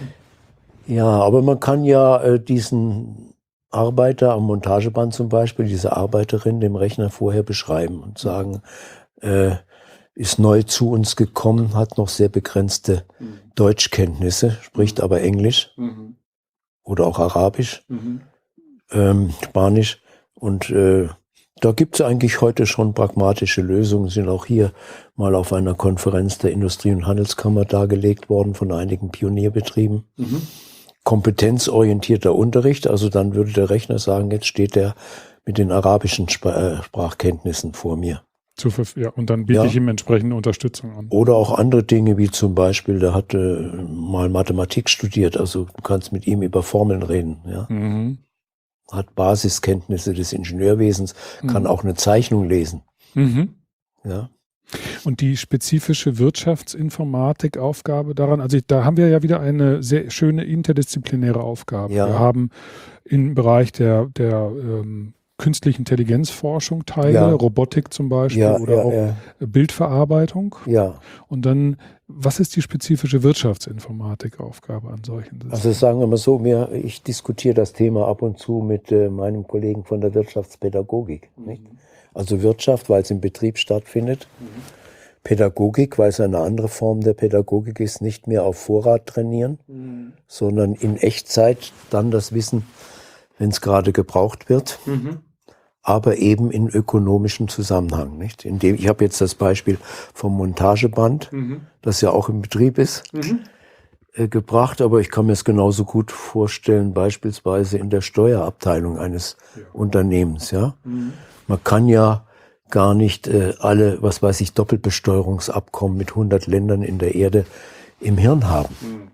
Ja, aber man kann ja äh, diesen Arbeiter am Montageband zum Beispiel, diese Arbeiterin dem Rechner vorher beschreiben und sagen, äh, ist neu zu uns gekommen, hat noch sehr begrenzte mhm. Deutschkenntnisse, spricht mhm. aber Englisch mhm. oder auch Arabisch, mhm. ähm, Spanisch. Und äh, da gibt es eigentlich heute schon pragmatische Lösungen, sind auch hier mal auf einer Konferenz der Industrie- und Handelskammer dargelegt worden von einigen Pionierbetrieben. Mhm. Kompetenzorientierter Unterricht, also dann würde der Rechner sagen, jetzt steht er mit den arabischen Sp- äh, Sprachkenntnissen vor mir. Ja, und dann biete ja. ich ihm entsprechende Unterstützung an. Oder auch andere Dinge, wie zum Beispiel, der hatte mal Mathematik studiert, also du kannst mit ihm über Formeln reden. Ja. Mhm. Hat Basiskenntnisse des Ingenieurwesens, kann mhm. auch eine Zeichnung lesen. Mhm. Ja. Und die spezifische Wirtschaftsinformatikaufgabe daran, also da haben wir ja wieder eine sehr schöne interdisziplinäre Aufgabe. Ja. Wir haben im Bereich der, der ähm, künstliche Intelligenzforschung Teile, ja. Robotik zum Beispiel ja, oder ja, auch ja. Bildverarbeitung. Ja. Und dann, was ist die spezifische Wirtschaftsinformatikaufgabe an solchen Systemen? Also sagen wir mal so, mir, ich diskutiere das Thema ab und zu mit äh, meinem Kollegen von der Wirtschaftspädagogik. Mhm. Nicht? Also Wirtschaft, weil es im Betrieb stattfindet. Mhm. Pädagogik, weil es eine andere Form der Pädagogik ist, nicht mehr auf Vorrat trainieren, mhm. sondern in Echtzeit dann das Wissen, wenn es gerade gebraucht wird. Mhm. Aber eben in ökonomischem Zusammenhang, nicht? Indem, ich habe jetzt das Beispiel vom Montageband, mhm. das ja auch im Betrieb ist, mhm. äh, gebracht, aber ich kann mir es genauso gut vorstellen, beispielsweise in der Steuerabteilung eines ja. Unternehmens, ja. Mhm. Man kann ja gar nicht äh, alle, was weiß ich, Doppelbesteuerungsabkommen mit hundert Ländern in der Erde im Hirn haben. Mhm.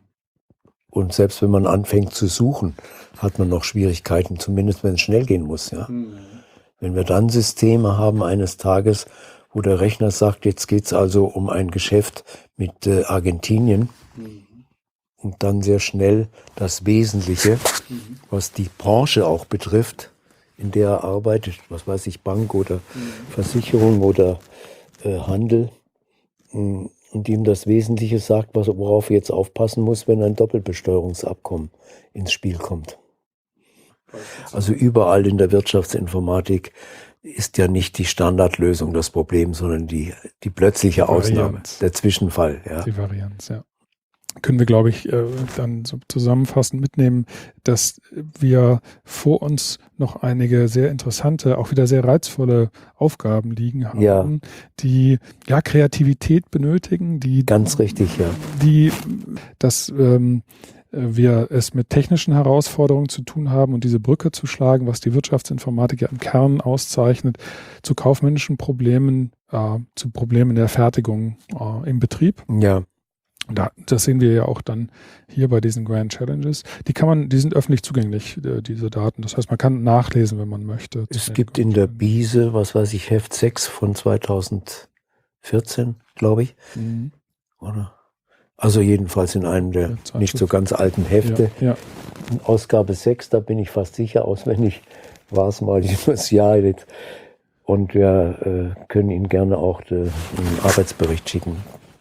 Und selbst wenn man anfängt zu suchen, hat man noch Schwierigkeiten, zumindest wenn es schnell gehen muss, ja. Mhm. Wenn wir dann Systeme haben eines Tages, wo der Rechner sagt, jetzt geht's also um ein Geschäft mit äh, Argentinien mhm. und dann sehr schnell das Wesentliche, mhm. was die Branche auch betrifft, in der er arbeitet, was weiß ich, Bank oder mhm. Versicherung oder äh, Handel, mh, und ihm das Wesentliche sagt, was, worauf er jetzt aufpassen muss, wenn ein Doppelbesteuerungsabkommen ins Spiel kommt. Also überall in der Wirtschaftsinformatik ist ja nicht die Standardlösung das Problem, sondern die, die plötzliche die Ausnahme, der Zwischenfall. Ja. Die Varianz, ja. Können wir, glaube ich, dann so zusammenfassend mitnehmen, dass wir vor uns noch einige sehr interessante, auch wieder sehr reizvolle Aufgaben liegen haben, ja. die ja Kreativität benötigen, die ganz richtig, ja, die dass ähm, wir es mit technischen Herausforderungen zu tun haben und diese Brücke zu schlagen, was die Wirtschaftsinformatik ja im Kern auszeichnet, zu kaufmännischen Problemen, äh, zu Problemen der Fertigung äh, im Betrieb. Ja. Da, das sehen wir ja auch dann hier bei diesen Grand Challenges. Die kann man, die sind öffentlich zugänglich, diese Daten. Das heißt, man kann nachlesen, wenn man möchte. Es gibt in der BISE, was weiß ich, Heft sechs von zweitausendvierzehn, glaube ich. Mhm. Oder? Also jedenfalls in einem der ja, nicht so ganz alten Hefte. Ja, ja. In Ausgabe sechs, da bin ich fast sicher, auswendig war es mal dieses Jahr jetzt. Und wir äh, können Ihnen gerne auch de, einen Arbeitsbericht schicken.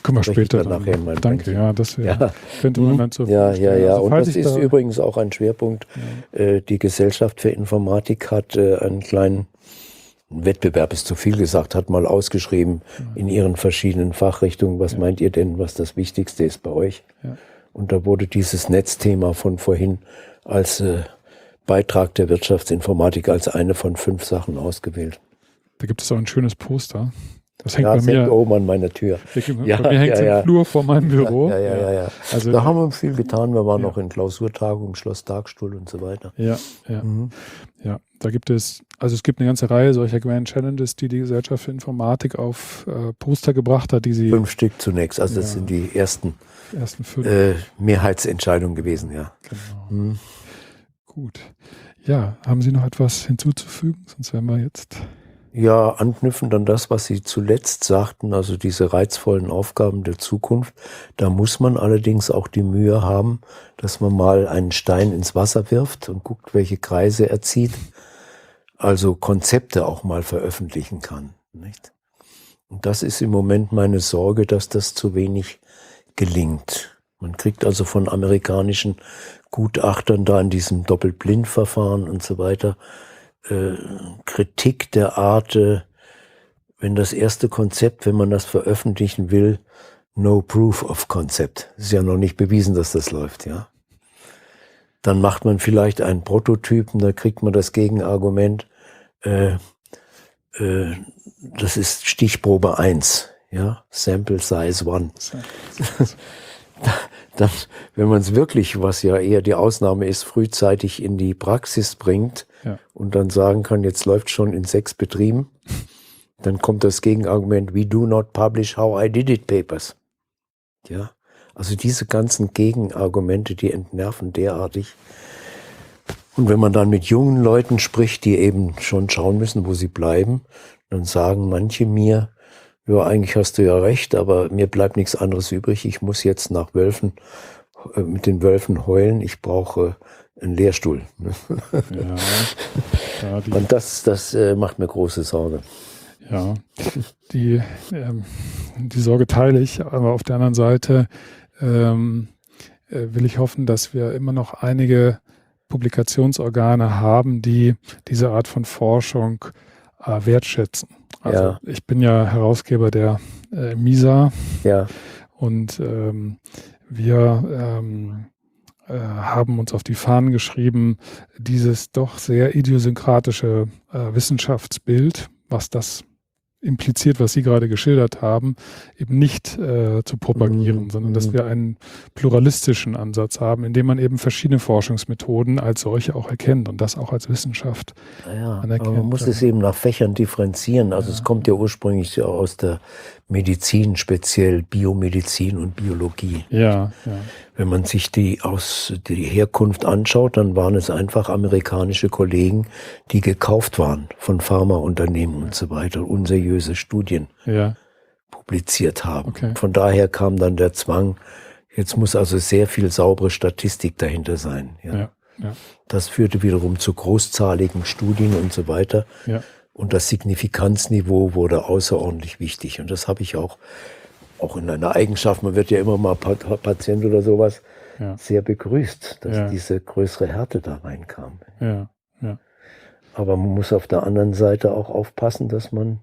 Können wir später dann nachher mal. Danke, ja, das wär, ja. könnte man dann so Ja, ja, ja. also, und das ist da übrigens auch ein Schwerpunkt. Ja. Äh, die Gesellschaft für Informatik hat äh, einen kleinen Wettbewerb, ist zu viel gesagt, hat mal ausgeschrieben ja. in ihren verschiedenen Fachrichtungen. Was ja. meint ihr denn, was das Wichtigste ist bei euch? Ja. Und da wurde dieses Netzthema von vorhin als äh, Beitrag der Wirtschaftsinformatik als eine von fünf Sachen ausgewählt. Da gibt es auch ein schönes Poster. Das hängt ja, bei das mir hängt oben an meiner Tür. Ja, bei mir hängt es ja, ja. im Flur vor meinem Büro. Ja, ja, ja. ja, ja. Also, da haben wir viel getan. Wir waren ja. noch in Klausurtagung, Schloss Tagstuhl und so weiter. Ja, ja. Mhm. ja, da gibt es, also es gibt eine ganze Reihe solcher Grand Challenges, die die Gesellschaft für Informatik auf äh, Poster gebracht hat, die sie... Fünf Stück zunächst, also ja. das sind die ersten, ersten fünf. Äh, Mehrheitsentscheidungen gewesen, ja. Genau. Mhm. Gut. Ja, haben Sie noch etwas hinzuzufügen? Sonst wären wir jetzt... Ja, anknüpfend an das, was Sie zuletzt sagten, also diese reizvollen Aufgaben der Zukunft, da muss man allerdings auch die Mühe haben, dass man mal einen Stein ins Wasser wirft und guckt, welche Kreise er zieht, also Konzepte auch mal veröffentlichen kann, nicht? Und das ist im Moment meine Sorge, dass das zu wenig gelingt. Man kriegt also von amerikanischen Gutachtern da in diesem Doppelblindverfahren und so weiter Äh, Kritik der Art, äh, wenn das erste Konzept, wenn man das veröffentlichen will, no proof of concept. Ist ja noch nicht bewiesen, dass das läuft, ja. Dann macht man vielleicht einen Prototypen, da kriegt man das Gegenargument, äh, äh, das ist Stichprobe eins, ja, Sample Size one. Dann, wenn man es wirklich, was ja eher die Ausnahme ist, frühzeitig in die Praxis bringt ja. und dann sagen kann, jetzt läuft schon in sechs Betrieben, dann kommt das Gegenargument, we do not publish how I did it papers. Ja, also diese ganzen Gegenargumente, die entnerven derartig. Und wenn man dann mit jungen Leuten spricht, die eben schon schauen müssen, wo sie bleiben, dann sagen manche mir, ja, eigentlich hast du ja recht, aber mir bleibt nichts anderes übrig. Ich muss jetzt nach Wölfen, äh, mit den Wölfen heulen. Ich brauche äh, einen Lehrstuhl. Ja, ja, die, und das, das äh, macht mir große Sorge. Ja, die, ähm, die Sorge teile ich, aber auf der anderen Seite ähm, äh, will ich hoffen, dass wir immer noch einige Publikationsorgane haben, die diese Art von Forschung äh, wertschätzen. Also ja. ich bin ja Herausgeber der äh, MISA ja. und ähm, wir ähm, äh, haben uns auf die Fahnen geschrieben, dieses doch sehr idiosynkratische äh, Wissenschaftsbild, was das impliziert, was Sie gerade geschildert haben, eben nicht äh, zu propagieren, mhm. sondern dass wir einen pluralistischen Ansatz haben, in dem man eben verschiedene Forschungsmethoden als solche auch erkennt und das auch als Wissenschaft ja, anerkennt. Aber man muss es eben nach Fächern differenzieren. Also ja. es kommt ja ursprünglich aus der Medizin, speziell Biomedizin und Biologie. Ja, ja. Wenn man sich die aus die Herkunft anschaut, dann waren es einfach amerikanische Kollegen, die gekauft waren von Pharmaunternehmen und so weiter, unseriöse Studien ja. publiziert haben. Okay. Von daher kam dann der Zwang, jetzt muss also sehr viel saubere Statistik dahinter sein. Ja. Ja, ja. Das führte wiederum zu großzahligen Studien und so weiter. Ja. Und das Signifikanzniveau wurde außerordentlich wichtig. Und das habe ich auch, auch in einer Eigenschaft, man wird ja immer mal Patient oder sowas, ja. sehr begrüßt, dass ja. diese größere Härte da reinkam. Ja. Ja. Aber man muss auf der anderen Seite auch aufpassen, dass man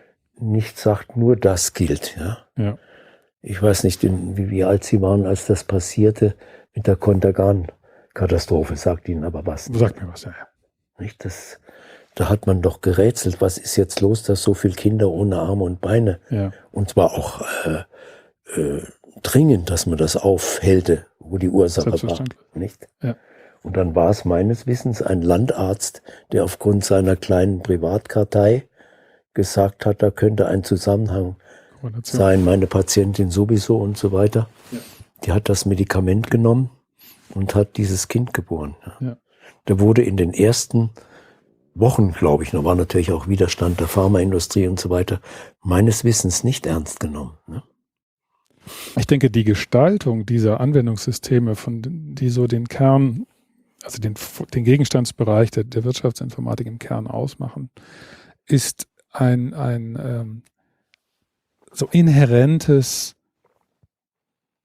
nicht sagt, nur das gilt. Ja. Ja. Ich weiß nicht, wie, wie alt Sie waren, als das passierte mit der Contergan-Katastrophe. Sagt Ihnen aber was. Sagt mir was, ja. Nicht, das... Da hat man doch gerätselt, was ist jetzt los, dass so viele Kinder ohne Arme und Beine, ja. und zwar auch äh, äh, dringend, dass man das aufhält, wo die Ursache war. Nicht? Ja. Und dann war es meines Wissens ein Landarzt, der aufgrund seiner kleinen Privatkartei gesagt hat, da könnte ein Zusammenhang sein, meine Patientin sowieso und so weiter. Ja. Die hat das Medikament genommen und hat dieses Kind geboren. Ja. Der wurde in den ersten Wochen, glaube ich, da war natürlich auch Widerstand der Pharmaindustrie und so weiter, meines Wissens nicht ernst genommen. Ne? Ich denke, die Gestaltung dieser Anwendungssysteme, von die so den Kern, also den, den Gegenstandsbereich der, der Wirtschaftsinformatik im Kern ausmachen, ist ein, ein ähm, so inhärentes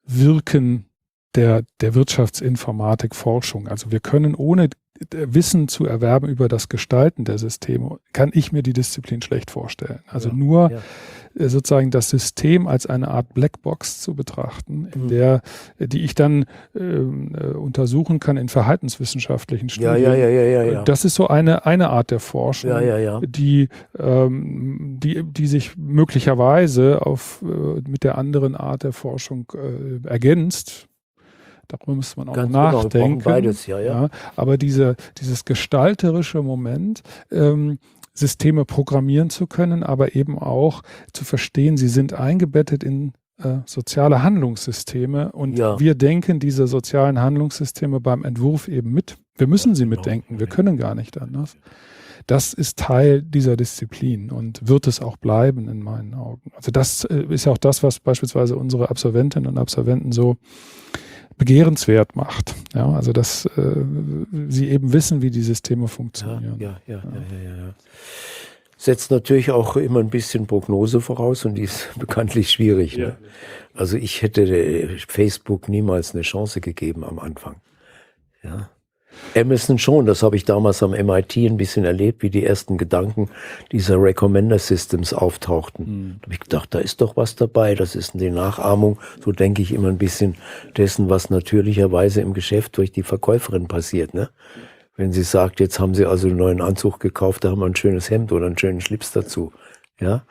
Wirken der, der Wirtschaftsinformatik-Forschung. Also wir können ohne Wissen zu erwerben über das Gestalten der Systeme, kann ich mir die Disziplin schlecht vorstellen. Also ja, nur ja. sozusagen das System als eine Art Blackbox zu betrachten, in mhm. der, die ich dann äh, untersuchen kann in verhaltenswissenschaftlichen Studien. Ja, ja, ja, ja, ja, ja. Das ist so eine, eine Art der Forschung, ja, ja, ja. Die, ähm, die, die sich möglicherweise auf, äh, mit der anderen Art der Forschung äh, ergänzt. Darüber müsste man auch Ganz nachdenken. Genau, beides, ja, ja. Ja, aber diese, dieses gestalterische Moment, ähm, Systeme programmieren zu können, aber eben auch zu verstehen, sie sind eingebettet in äh, soziale Handlungssysteme und ja. wir denken diese sozialen Handlungssysteme beim Entwurf eben mit. Wir müssen sie mitdenken, wir können gar nicht anders. Das ist Teil dieser Disziplin und wird es auch bleiben in meinen Augen. Also das äh, ist ja auch das, was beispielsweise unsere Absolventinnen und Absolventen so begehrenswert macht. Ja, also dass äh, sie eben wissen, wie die Systeme funktionieren. Ja, ja, ja, ja, ja, ja, ja. Setzt natürlich auch immer ein bisschen Prognose voraus und die ist bekanntlich schwierig. Ja. Ne? Also ich hätte Facebook niemals eine Chance gegeben am Anfang. Ja. Amazon schon, das habe ich damals am M I T ein bisschen erlebt, wie die ersten Gedanken dieser Recommender Systems auftauchten. Mhm. Da habe ich gedacht, da ist doch was dabei, das ist eine Nachahmung, so denke ich immer ein bisschen dessen, was natürlicherweise im Geschäft durch die Verkäuferin passiert. Ne? Wenn sie sagt, jetzt haben sie also einen neuen Anzug gekauft, da haben wir ein schönes Hemd oder einen schönen Schlips dazu. Ja.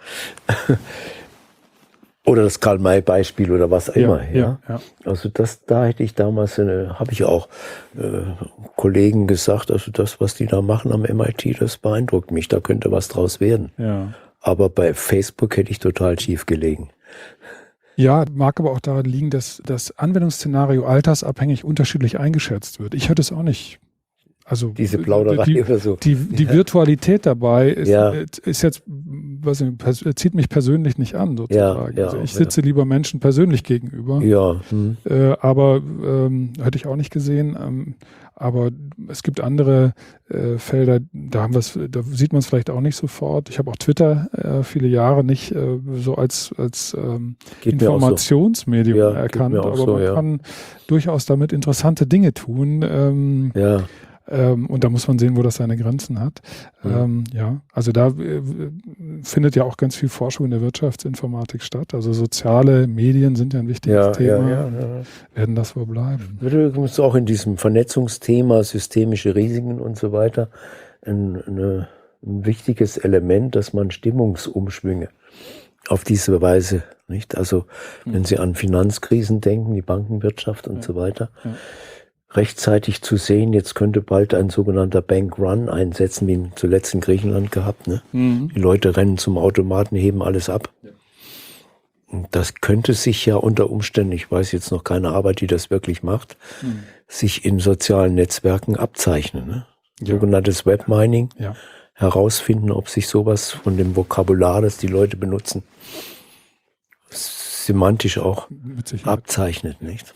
Oder das Karl-May-Beispiel oder was immer. Ja, ja. Ja. Also das, da hätte ich damals, habe ich auch äh, Kollegen gesagt, also das, was die da machen am M I T, das beeindruckt mich, da könnte was draus werden. Ja. Aber bei Facebook hätte ich total schief gelegen. Ja, mag aber auch daran liegen, dass das Anwendungsszenario altersabhängig unterschiedlich eingeschätzt wird. Ich hätte es auch nicht. Also diese Plauderei die, oder so. Die, die ja. Virtualität dabei ist, ja. ist jetzt, weiß nicht, zieht mich persönlich nicht an, sozusagen. Ja, ja, also ich sitze ja. lieber Menschen persönlich gegenüber. Ja. Hm. Äh, aber ähm, hätte ich auch nicht gesehen. Ähm, aber es gibt andere äh, Felder, da haben wir's, da sieht man es vielleicht auch nicht sofort. Ich habe auch Twitter äh, viele Jahre nicht äh, so als, als ähm, Informationsmedium so. ja, erkannt, aber so, man ja. kann durchaus damit interessante Dinge tun. Ähm, ja. Ähm, und da muss man sehen, wo das seine Grenzen hat. Ja, ähm, ja. Also da äh, findet ja auch ganz viel Forschung in der Wirtschaftsinformatik statt. Also soziale Medien sind ja ein wichtiges ja, Thema. Ja, ja, ja. Werden das wohl bleiben? Übrigens auch in diesem Vernetzungsthema, systemische Risiken und so weiter, ein, eine, ein wichtiges Element, dass man Stimmungsumschwünge auf diese Weise, nicht? Also wenn mhm. Sie an Finanzkrisen denken, die Bankenwirtschaft und ja. so weiter, ja. rechtzeitig zu sehen, jetzt könnte bald ein sogenannter Bank Run einsetzen, wie ihn zuletzt in Griechenland gehabt. Ne? Mhm. Die Leute rennen zum Automaten, heben alles ab. Ja. Und das könnte sich ja unter Umständen, ich weiß jetzt noch keine Arbeit, die das wirklich macht, mhm. sich in sozialen Netzwerken abzeichnen. Ne? Ja. Sogenanntes Webmining. Ja. Herausfinden, ob sich sowas von dem Vokabular, das die Leute benutzen, semantisch auch abzeichnet, nicht?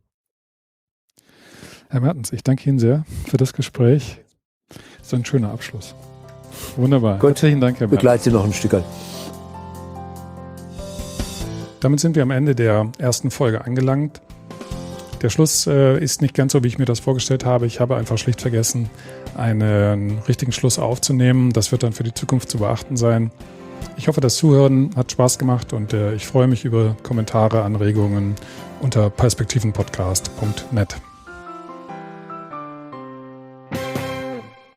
Herr Mertens, ich danke Ihnen sehr für das Gespräch. Das ist ein schöner Abschluss. Wunderbar. Gut. Herzlichen Dank, Herr Mertens. Begleite Sie noch ein Stück an. Damit sind wir am Ende der ersten Folge angelangt. Der Schluss äh, ist nicht ganz so, wie ich mir das vorgestellt habe. Ich habe einfach schlicht vergessen, einen richtigen Schluss aufzunehmen. Das wird dann für die Zukunft zu beachten sein. Ich hoffe, das Zuhören hat Spaß gemacht und äh, ich freue mich über Kommentare, Anregungen unter perspektivenpodcast punkt net.